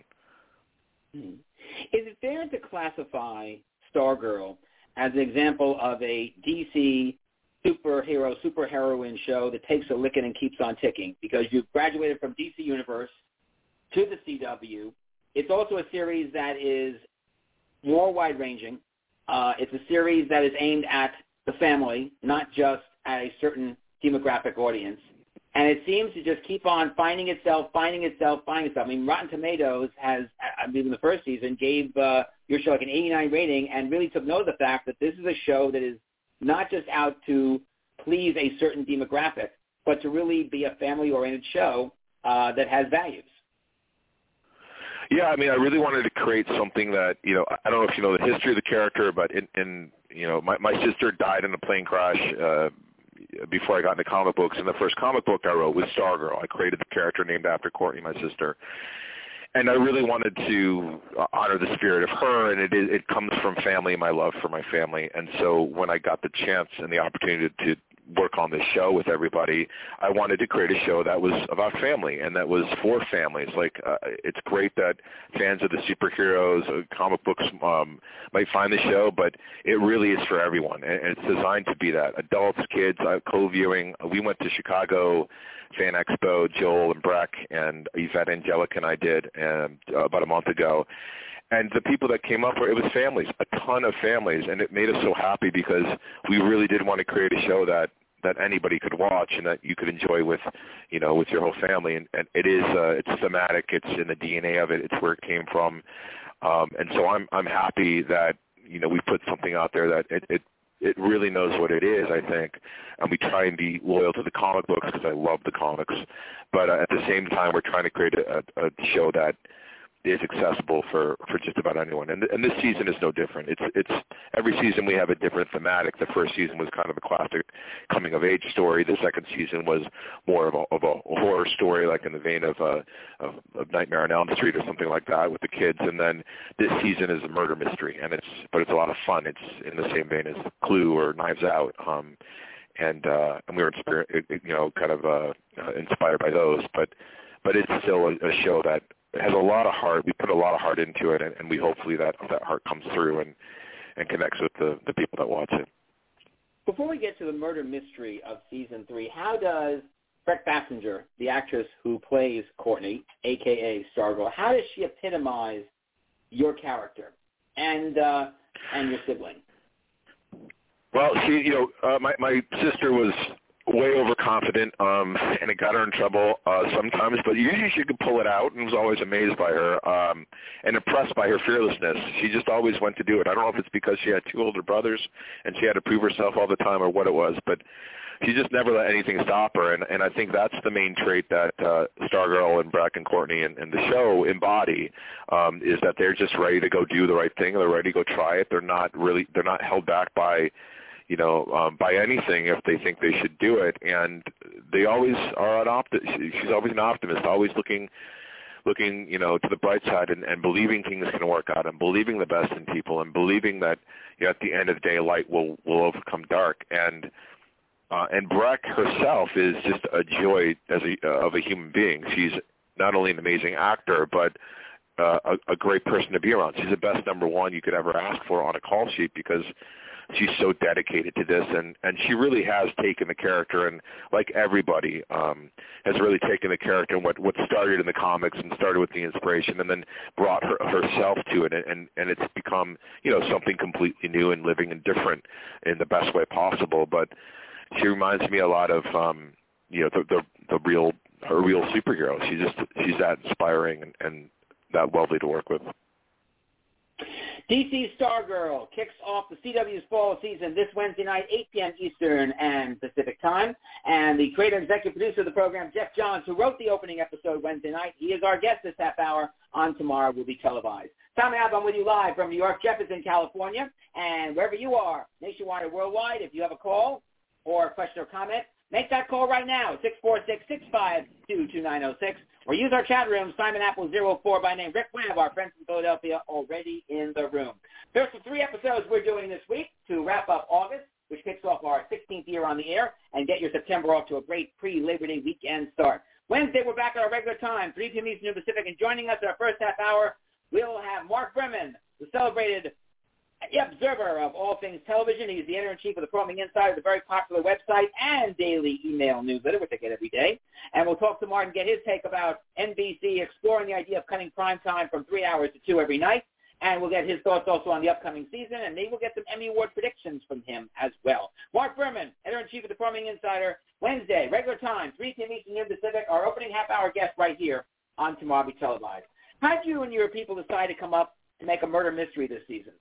Hmm. Is it fair to classify Stargirl as an example of a D C superhero, superheroine show that takes a licking and keeps on ticking? Because you've graduated from D C Universe to the C W. It's also a series that is more wide-ranging. Uh, it's a series that is aimed at the family, not just at a certain demographic audience. And it seems to just keep on finding itself, finding itself, finding itself. I mean, Rotten Tomatoes has, I believe in the first season, gave uh, your show like an eighty-nine rating, and really took note of the fact that this is a show that is not just out to please a certain demographic, but to really be a family-oriented show uh, that has values. Yeah, I mean, I really wanted to create something that, you know, I don't know if you know the history of the character, but in, in you know, my, my sister died in a plane crash uh, before I got into comic books, and the first comic book I wrote was Stargirl. I created the character named after Courtney, my sister. And I really wanted to honor the spirit of her, and it it comes from family and my love for my family. And so when I got the chance and the opportunity to work on this show with everybody, I wanted to create a show that was about family and that was for families. Like, uh, it's great that fans of the superheroes, uh, comic books um, might find the show, but it really is for everyone, and, and it's designed to be that. Adults, kids, uh, co-viewing. We went to Chicago Fan Expo, Joel and Breck and Yvette Angelica and I did um, uh, about a month ago. And the people that came up were, it was families, a ton of families, and it made us so happy because we really did want to create a show that, that anybody could watch and that you could enjoy with, you know, with your whole family. And, and it is, uh, it's thematic, it's in the D N A of it, it's where it came from. Um, and so I'm, I'm happy that, you know, we put something out there that it, it, it really knows what it is, I think. And we try and be loyal to the comic books because I love the comics. But uh, at the same time, we're trying to create a, a show that is accessible for, for just about anyone. And, and this season is no different. It's it's every season we have a different thematic. The first season was kind of a classic coming-of-age story. The second season was more of a, of a horror story, like in the vein of, uh, of, of Nightmare on Elm Street or something like that with the kids. And then this season is a murder mystery, and it's but it's a lot of fun. It's in the same vein as Clue or Knives Out. Um, and uh, and we were inspired, you know, kind of uh, inspired by those. But but it's still a, a show that it has a lot of heart. We put a lot of heart into it, and, and we hopefully that that heart comes through and, and connects with the, the people that watch it. Before we get to the murder mystery of season three, how does Brec Bassinger, the actress who plays Courtney, a k a. Stargirl, how does she epitomize your character and uh, and your sibling? Well, she, you know, uh, my my sister was way overconfident, um, and it got her in trouble uh, sometimes. But usually she could pull it out, and was always amazed by her um, and impressed by her fearlessness. She just always went to do it. I don't know if it's because she had two older brothers and she had to prove herself all the time, or what it was, but she just never let anything stop her. And, and I think that's the main trait that uh, Stargirl and Breck and Courtney and, and the show embody, um, is that they're just ready to go do the right thing. They're ready to go try it. They're not really, they're not held back by, you know, um, by anything if they think they should do it. And they always are an optimist. She's always an optimist, always looking, looking, you know, to the bright side and, and believing things can work out and believing the best in people and believing that, you know, at the end of the day, light will, will overcome dark. And, uh, and Breck herself is just a joy as a, uh, of a human being. She's not only an amazing actor, but uh, a, a great person to be around. She's the best number one you could ever ask for on a call sheet, because she's so dedicated to this, and, and she really has taken the character, and like everybody, um, has really taken the character and what, what started in the comics and started with the inspiration and then brought her, herself to it, and, and it's become, you know, something completely new and living and different in the best way possible. But she reminds me a lot of, um, you know, the, the, the real, her real superhero. She's just, she's that inspiring and, and that lovely to work with. D C's Stargirl kicks off the C W's fall season this Wednesday night, eight p.m. Eastern and Pacific time. And the creator and executive producer of the program, Jeff Johns, who wrote the opening episode Wednesday night, he is our guest this half hour on Tomorrow Will Be Televised. Tom and I'm with you live from New York. Jeff is in California. And wherever you are, nationwide or worldwide, if you have a call or a question or comment, make that call right now, six four six, six five two, two nine zero six. Or use our chat room, Simon Apple zero four by name. Rick Webb, our friend from Philadelphia, already in the room. There's the three episodes we're doing this week to wrap up August, which kicks off our sixteenth year on the air, and get your September off to a great pre-Labor Day weekend start. Wednesday, we're back at our regular time, three p.m. Eastern Pacific, and joining us in our first half hour, we'll have Mark Bremen, the celebrated observer of all things television. He's the editor-in-chief of the Programming Insider, the very popular website and daily email newsletter, which I get every day. And we'll talk to Mark and get his take about N B C exploring the idea of cutting prime time from three hours to two every night. And we'll get his thoughts also on the upcoming season, and maybe we'll get some Emmy Award predictions from him as well. Mark Berman, editor-in-chief of the Programming Insider, Wednesday, regular time, three p.m. Eastern Pacific, our opening half-hour guest right here on Tomorrow Will Be Televised. How did you and your people decide to come up to make a murder mystery this season?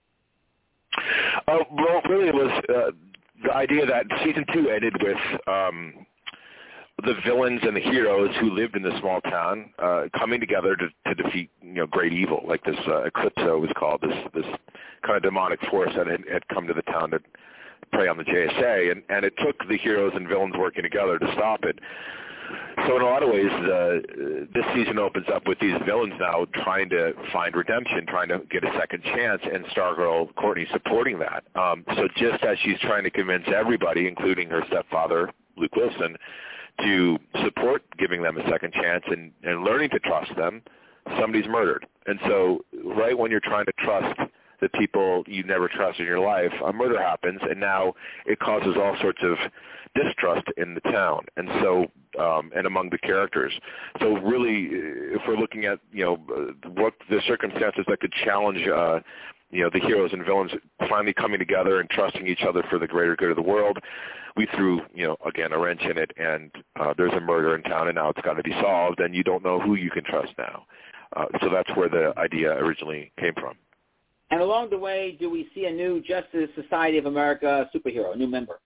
Uh, well, really, it was uh, the idea that season two ended with um, the villains and the heroes who lived in the small town uh, coming together to, to defeat, you know, great evil, like this uh, Eclipso was called, this this kind of demonic force that had, had come to the town to prey on the J S A, and, and it took the heroes and villains working together to stop it. So in a lot of ways, uh, this season opens up with these villains now trying to find redemption, trying to get a second chance, and Stargirl Courtney supporting that. Um, so just as she's trying to convince everybody, including her stepfather, Luke Wilson, to support giving them a second chance and, and learning to trust them, somebody's murdered. And so right when you're trying to trust the people you never trust in your life, a murder happens, and now it causes all sorts of distrust in the town, and so um, and among the characters. So really, if we're looking at, you know, what the circumstances that could challenge, uh, you know, the heroes and villains finally coming together and trusting each other for the greater good of the world, we threw, you know, again, a wrench in it, and uh, there's a murder in town, and now it's got to be solved, and you don't know who you can trust now. Uh, so that's where the idea originally came from. And along the way, do we see a new Justice Society of America superhero, a new member?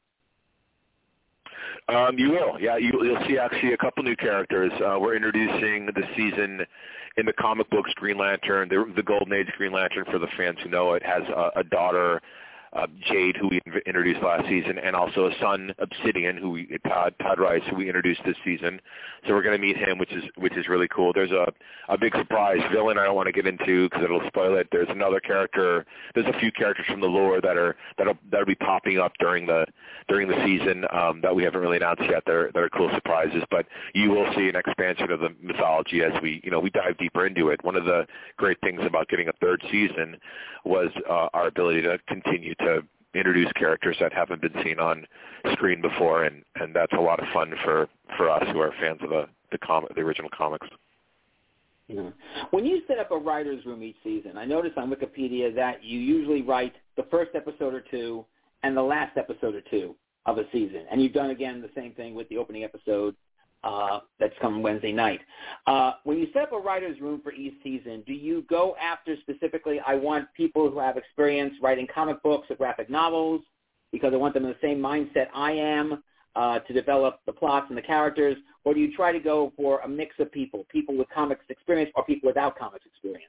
Um, you will, yeah. You, you'll see actually a couple new characters. Uh, we're introducing this season in the comic books Green Lantern, the, the Golden Age Green Lantern, for the fans who know it, has a, a daughter, uh, Jade, who we introduced last season, and also a son, Obsidian, who we, Todd, Todd Rice, who we introduced this season. So we're going to meet him, which is which is really cool. There's a, a big surprise villain I don't want to get into because it'll spoil it. There's another character. There's a few characters from the lore that are that'll that'll be popping up during the during the season um, that we haven't really announced yet. They're they're cool surprises, but you will see an expansion of the mythology as we you know we dive deeper into it. One of the great things about getting a third season was uh, our ability to continue to introduce characters that haven't been seen on screen before, and, and that's a lot of fun for, for us who are fans of the the, com- the original comics. Yeah. When you set up a writer's room each season, I noticed on Wikipedia that you usually write the first episode or two and the last episode or two of a season. And you've done, again, the same thing with the opening episode uh, that's coming Wednesday night. Uh, when you set up a writer's room for each season, do you go after specifically, I want people who have experience writing comic books or graphic novels because I want them in the same mindset I am, Uh, to develop the plots and the characters, or do you try to go for a mix of people, people with comics experience or people without comics experience?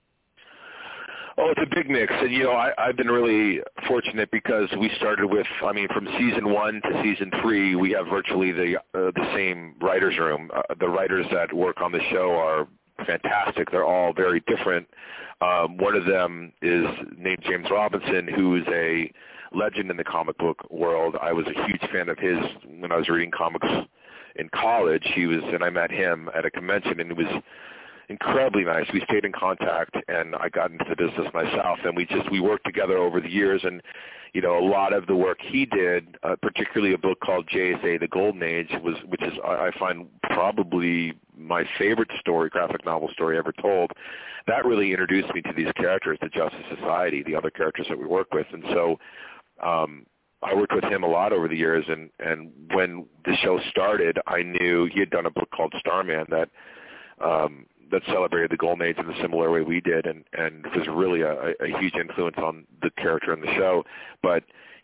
Oh, it's a big mix. And, you know, I, I've been really fortunate because we started with, I mean, from season one to season three, we have virtually the uh, the same writer's room. Uh, the writers that work on the show are fantastic. They're all very different. Um, one of them is named James Robinson, who is a legend in the comic book world. I was a huge fan of his when I was reading comics in college. He was, and I met him at a convention, and it was incredibly nice. We stayed in contact, and I got into the business myself, and we just we worked together over the years. And you know, a lot of the work he did, uh, particularly a book called J S A: The Golden Age, was which is I find probably my favorite story, graphic novel story ever told. That really introduced me to these characters, the Justice Society, the other characters that we work with, and so. Um, I worked with him a lot over the years, and, and when the show started, I knew he had done a book called Starman that um, that celebrated the Golden Age in a similar way we did, and, and was really a, a huge influence on the character in the show. But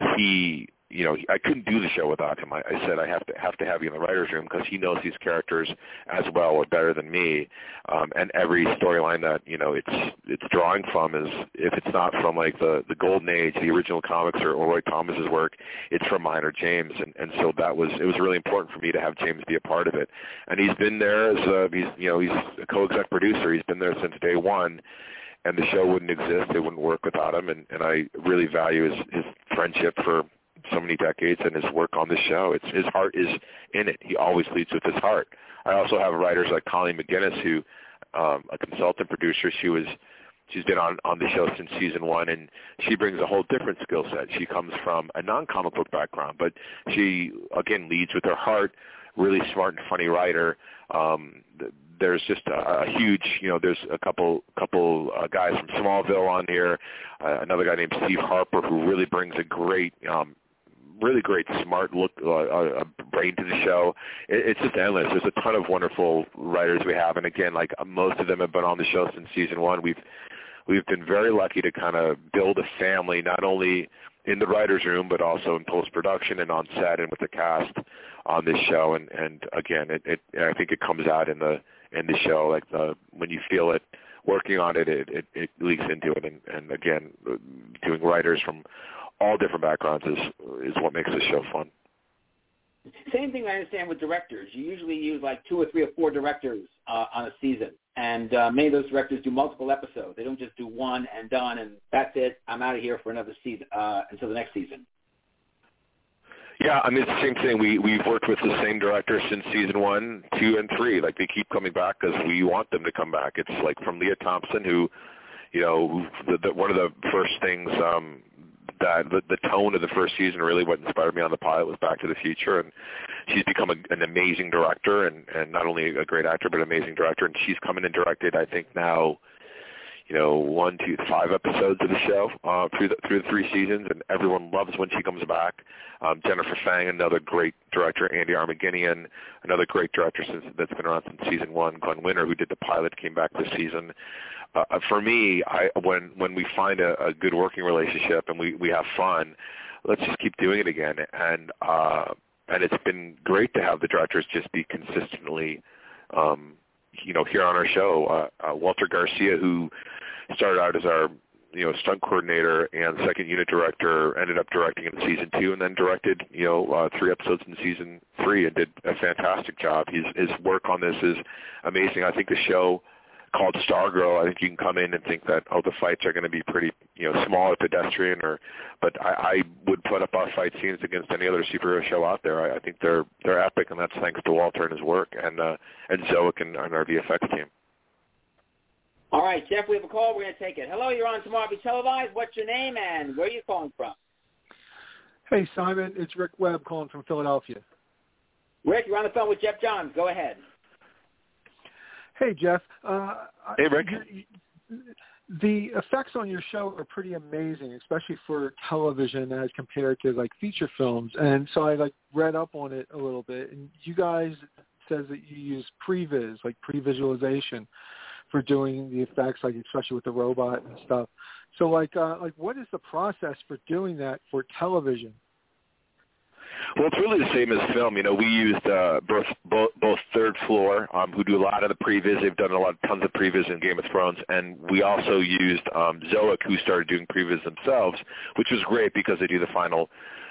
he, you know, I couldn't do the show without him. I, I said I have to have to have you in the writer's room because he knows these characters as well or better than me. Um, and every storyline that you know it's it's drawing from is, if it's not from like the, the Golden Age, the original comics, or, or Roy Thomas's work, it's from mine or James. And, and so that was it was really important for me to have James be a part of it. And he's been there as a, he's you know he's a co-exec producer. He's been there since day one. And the show wouldn't exist; it wouldn't work without him. And, and I really value his, his friendship for so many decades and his work on the show. It's his heart is in it. He always leads with his heart. I also have writers like Colleen McGinnis, who um, a consultant producer. She was she's been on on the show since season one, and she brings a whole different skill set. She comes from a non-comic book background, but she again leads with her heart. Really smart and funny writer. Um, there's just a, a huge, you know, there's a couple couple uh, guys from Smallville on here. Uh, another guy named Steve Harper who really brings a great um, really great, smart look, uh, uh, brain to the show. It, it's just endless. There's a ton of wonderful writers we have, and again, like most of them have been on the show since season one. We've we've been very lucky to kind of build a family, not only in the writers' room, but also in post-production and on set and with the cast on this show. And, and again, it, it I think it comes out in the in the show, like the when you feel it working on it, it, it, it leaks into it. And, and again, doing writers from all different backgrounds is is what makes this show fun. Same thing I understand with directors. You usually use like two or three or four directors uh, on a season, and uh, many of those directors do multiple episodes. They don't just do one and done, and that's it. I'm out of here for another season uh, until the next season. Yeah, I mean, it's the same thing. We, we've worked with the same director since season one, two, and three. Like, they keep coming back because we want them to come back. It's like from Leah Thompson, who, you know, the, the, one of the first things um, that the, the tone of the first season, really what inspired me on the pilot was Back to the Future, and she's become a, an amazing director, and, and not only a great actor, but an amazing director, and she's come in and directed, I think now, you know, one, two, five episodes of the show uh, through the through the three seasons, and everyone loves when she comes back. Um, Jennifer Fang, another great director. Andy Armaginian, another great director since, that's been around since season one. Glenn Winter, who did the pilot, came back this season. Uh, for me, I, when when we find a, a good working relationship and we, we have fun, let's just keep doing it again. And uh, and it's been great to have the directors just be consistently, um, you know, here on our show. Uh, uh, Walter Garcia, who started out as our, you know, stunt coordinator and second unit director, ended up directing in season two, and then directed, you know, uh, three episodes in season three, and did a fantastic job. His his work on this is amazing. I think the show called Stargirl, I think you can come in and think that, oh, the fights are going to be pretty, you know, small or pedestrian, or, but I, I would put up our fight scenes against any other superhero show out there. I, I think they're they're epic, and that's thanks to Walter and his work, and uh, and Zoic and, and our V F X team. All right, Jeff, we have a call. We're going to take it. Hello, you're on Tomorrow Be Televised. What's your name and where are you calling from? Hey, Simon. It's Rick Webb calling from Philadelphia. Rick, you're on the phone with Jeff Johns. Go ahead. Hey, Jeff. Uh, hey, Rick. You, the effects on your show are pretty amazing, especially for television as compared to like feature films. And so I like read up on it a little bit. And you guys says that you use previs, like pre-visualization, for doing the effects, like especially with the robot and stuff. So like, uh, like what is the process for doing that for television? Well, it's really the same as film. You know, we used uh, both, both both Third Floor, um, who do a lot of the previs. They've done a lot, tons of previs in Game of Thrones, and we also used um, Zoic, who started doing previs themselves, which was great because they do the final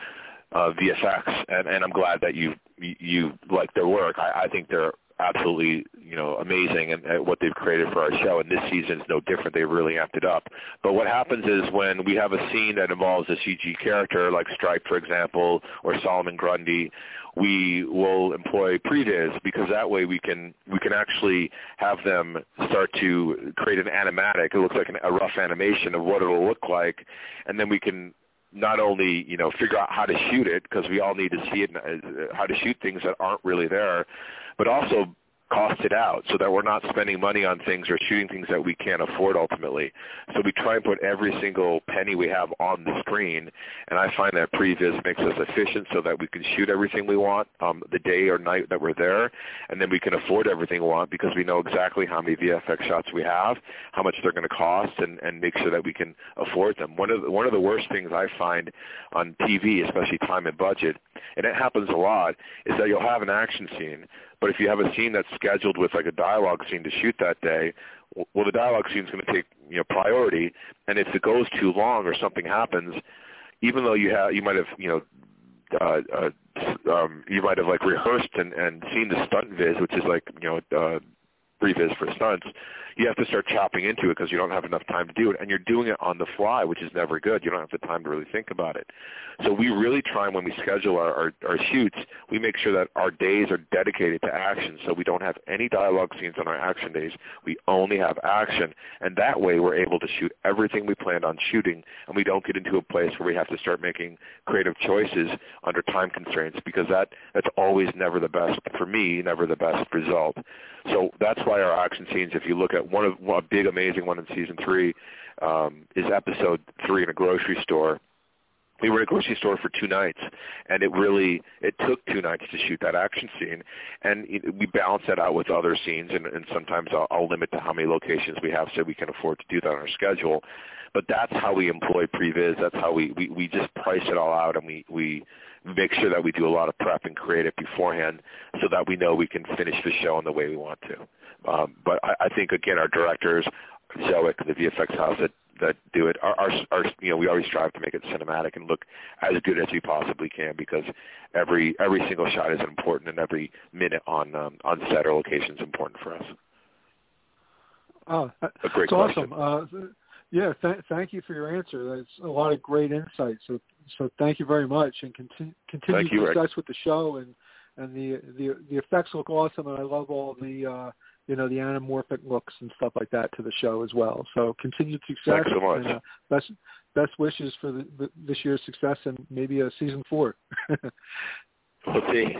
uh, V F X. And, and I'm glad that you you, you like their work. I, I think they're absolutely, you know, amazing and at what they've created for our show, and this season is no different. They really amped it up. But what happens is when we have a scene that involves a C G character, like Stripe, for example, or Solomon Grundy, we will employ previs because that way we can we can actually have them start to create an animatic. It looks like an, a rough animation of what it will look like, and then we can not only, you know, figure out how to shoot it, because we all need to see it, uh, how to shoot things that aren't really there, but also cost it out so that we're not spending money on things or shooting things that we can't afford ultimately. So we try and put every single penny we have on the screen, and I find that previs makes us efficient so that we can shoot everything we want um, the day or night that we're there, and then we can afford everything we want because we know exactly how many V F X shots we have, how much they're going to cost, and, and make sure that we can afford them. One of the, one of the worst things I find on T V, especially time and budget, and it happens a lot, is that you'll have an action scene, but if you have a scene that's scheduled with like a dialogue scene to shoot that day, well, the dialogue scene is going to take, you know, priority. And if it goes too long or something happens, even though you have, you might have, you know, uh, uh, um, you might have like rehearsed and, and seen the stunt viz, which is like, you know, uh, previs for stunts, you have to start chopping into it because you don't have enough time to do it, and you're doing it on the fly, which is never good. You don't have the time to really think about it. So we really try, when we schedule our, our, our shoots, we make sure that our days are dedicated to action, so we don't have any dialogue scenes on our action days. We only have action, and that way we're able to shoot everything we planned on shooting, and we don't get into a place where we have to start making creative choices under time constraints, because that, that's always never the best, for me, never the best result. So that's why our action scenes, if you look at one of one, a big amazing one in season three, um, is episode three in a grocery store. We were in a grocery store for two nights, and it really, it took two nights to shoot that action scene. And it, we balance that out with other scenes, and, and sometimes I'll, I'll limit to how many locations we have so we can afford to do that on our schedule. But that's how we employ previs. That's how we, we, we just price it all out, and we, we make sure that we do a lot of prep and create it beforehand so that we know we can finish the show in the way we want to. Um, but I, I think, again, our directors, Zoic, the V F X house that, that do it, are, are, are, you know, we always strive to make it cinematic and look as good as we possibly can, because every every single shot is important, and every minute on um, on set or location is important for us. Oh, a great that's question. awesome. Uh, yeah, th- thank you for your answer. That's a lot of great insight. So, so thank you very much, and continue continued you, success Rick. with the show, and and the the the effects look awesome, and I love all the uh, you know, the anamorphic looks and stuff like that to the show as well. So continued success. Thanks so much. And, uh, best best wishes for the, the, this year's success and maybe a season four. We'll see.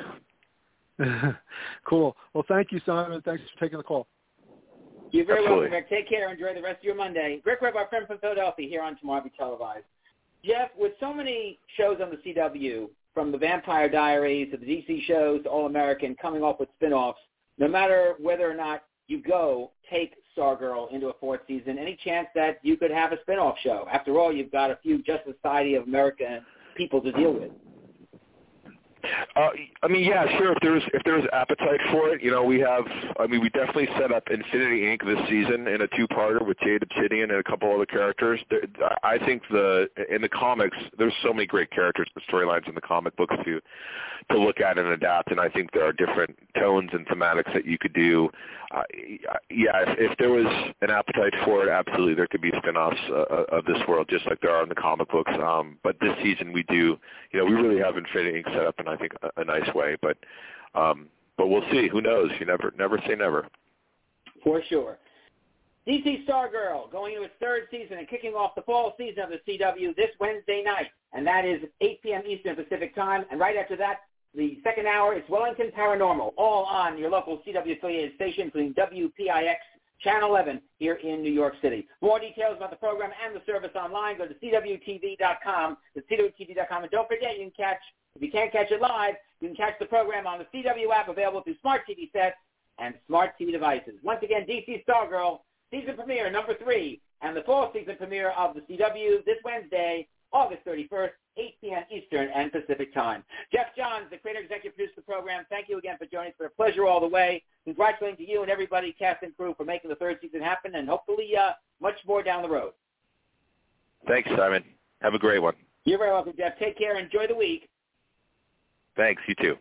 Cool. Well, thank you, Simon. Thanks for taking the call. You're very Absolutely. welcome, Rick. Take care. Enjoy the rest of your Monday. Rick Webb, our friend from Philadelphia, here on Tomorrow Be Televised. Jeff, with so many shows on the C W, from the Vampire Diaries to the D C shows to All American, coming off with spinoffs, no matter whether or not you go take Stargirl into a fourth season, any chance that you could have a spinoff show? After all, you've got a few Justice Society of America people to deal with. Uh, I mean, yeah, sure. If there's if there's appetite for it, you know, we have. I mean, we definitely set up Infinity Incorporated this season in a two-parter with Jade Obsidian and a couple other characters. There, I think the in the comics, there's so many great characters and storylines in the comic books to to look at and adapt, and I think there are different tones and thematics that you could do. Uh, yeah, if, if there was an appetite for it, absolutely, there could be spin-offs uh, of this world, just like there are in the comic books. Um, but this season, we do, you know, we really have Infinity Incorporated set up in, I think, a, a nice way. But um, but we'll see. Who knows? You never never say never. For sure. D C Stargirl going into its third season and kicking off the fall season of the C W this Wednesday night, and that is eight p.m. Eastern Pacific Time. And right after that, The second hour is Wellington Paranormal, all on your local C W-affiliated station, including W P I X Channel eleven here in New York City. More details about the program and the service online, go to C W T V dot com. That's C W T V dot com. And don't forget, you can catch, if you can't catch it live, you can catch the program on the C W app available through smart T V sets and smart T V devices. Once again, D C Stargirl, season premiere number three, and the fall season premiere of the C W this Wednesday, August thirty-first, eight p.m. Eastern and Pacific Time. Jeff Johns, the creator, executive producer of the program, thank you again for joining us. It's been a pleasure all the way. Congratulating to you and everybody, cast and crew, for making the third season happen, and hopefully uh, much more down the road. Thanks, Simon. Have a great one. You're very welcome, Jeff. Take care. Enjoy the week. Thanks. You too.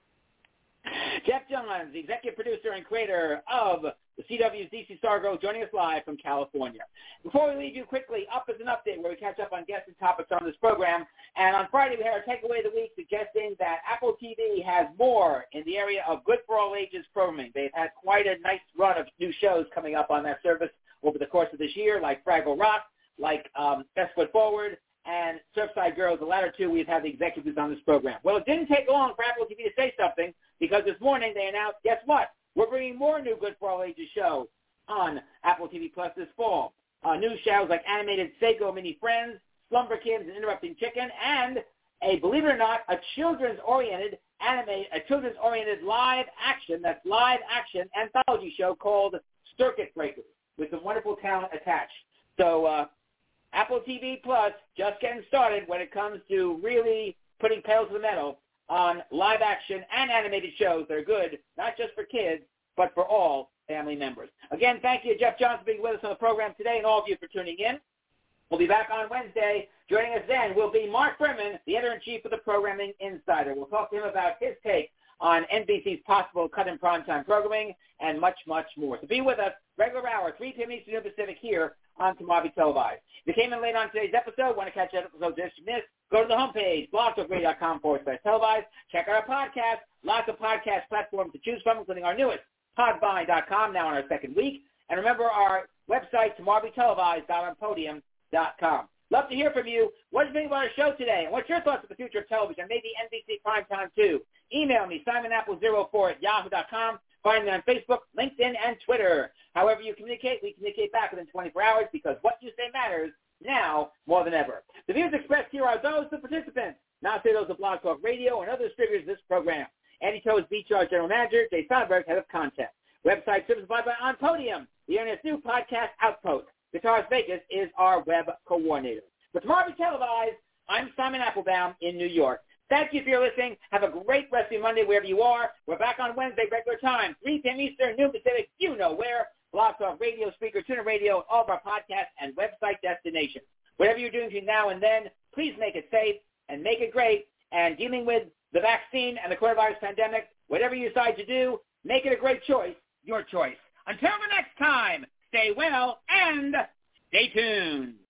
Jeff Johns, the executive producer and creator of the C W's D C Stargirl, joining us live from California. Before we leave you quickly, up is an update where we catch up on guests and topics on this program. And on Friday, we had our takeaway of the week suggesting that Apple T V has more in the area of good for all ages programming. They've had quite a nice run of new shows coming up on that service over the course of this year, like Fraggle Rock, like um, Best Foot Forward, and Surfside Girls. The latter two we've had the executives on this program. Well, it didn't take long for Apple T V to say something, because this morning they announced, guess what? We're bringing more new Good for All Ages shows on Apple T V Plus this fall. Uh, new shows like animated Seiko Mini Friends, Slumber Kids, and Interrupting Chicken, and a, believe it or not, a children's-oriented anime, a children's-oriented live action, that's live action anthology show called Circuit Breakers, with some wonderful talent attached. So uh, Apple T V Plus just getting started when it comes to really putting pedal to the metal on live action and animated shows that are good, not just for kids, but for all family members. Again, thank you, Jeff Johns, for being with us on the program today, and all of you for tuning in. We'll be back on Wednesday. Joining us then will be Mark Freeman, the editor-in-chief of the Programming Insider. We'll talk to him about his take on N B C's possible cut in primetime programming and much, much more. So be with us, regular hour, three p.m. Eastern Pacific here on Tomavi Televised. If you came in late on today's episode, want to catch that episode just missed, go to the homepage, blogtalkradio.com forward slash televised. Check out our podcast. Lots of podcast platforms to choose from, including our newest, podvine dot com, now in our second week. And remember our website, tomavi televised dot on podium dot com. Love to hear from you. What do you think about our show today? And what's your thoughts of the future of television? Maybe N B C Primetime too. Email me, simon apple zero four at yahoo dot com. Find me on Facebook, LinkedIn, and Twitter. However you communicate, we communicate back within twenty-four hours, because what you say matters now more than ever. The views expressed here are those of the participants, not those of Blog Talk Radio and other distributors of this program. Andy Toe's B C R General Manager, Jay Sonberg, Head of Content. Website service provided by On Podium, the Internet's new podcast outpost. Guitars Vegas is our web coordinator. For Tomorrow Televised, I'm Simon Applebaum in New York. Thank you for your listening. Have a great rest of your Monday wherever you are. We're back on Wednesday, regular time, three p.m. Eastern, noon Pacific, you know where. Blog Talk Radio, Speaker, Tuner Radio, and all of our podcasts and website destinations. Whatever you're doing between now and then, please make it safe and make it great. And dealing with the vaccine and the coronavirus pandemic, whatever you decide to do, make it a great choice, your choice. Until the next time, stay well and stay tuned.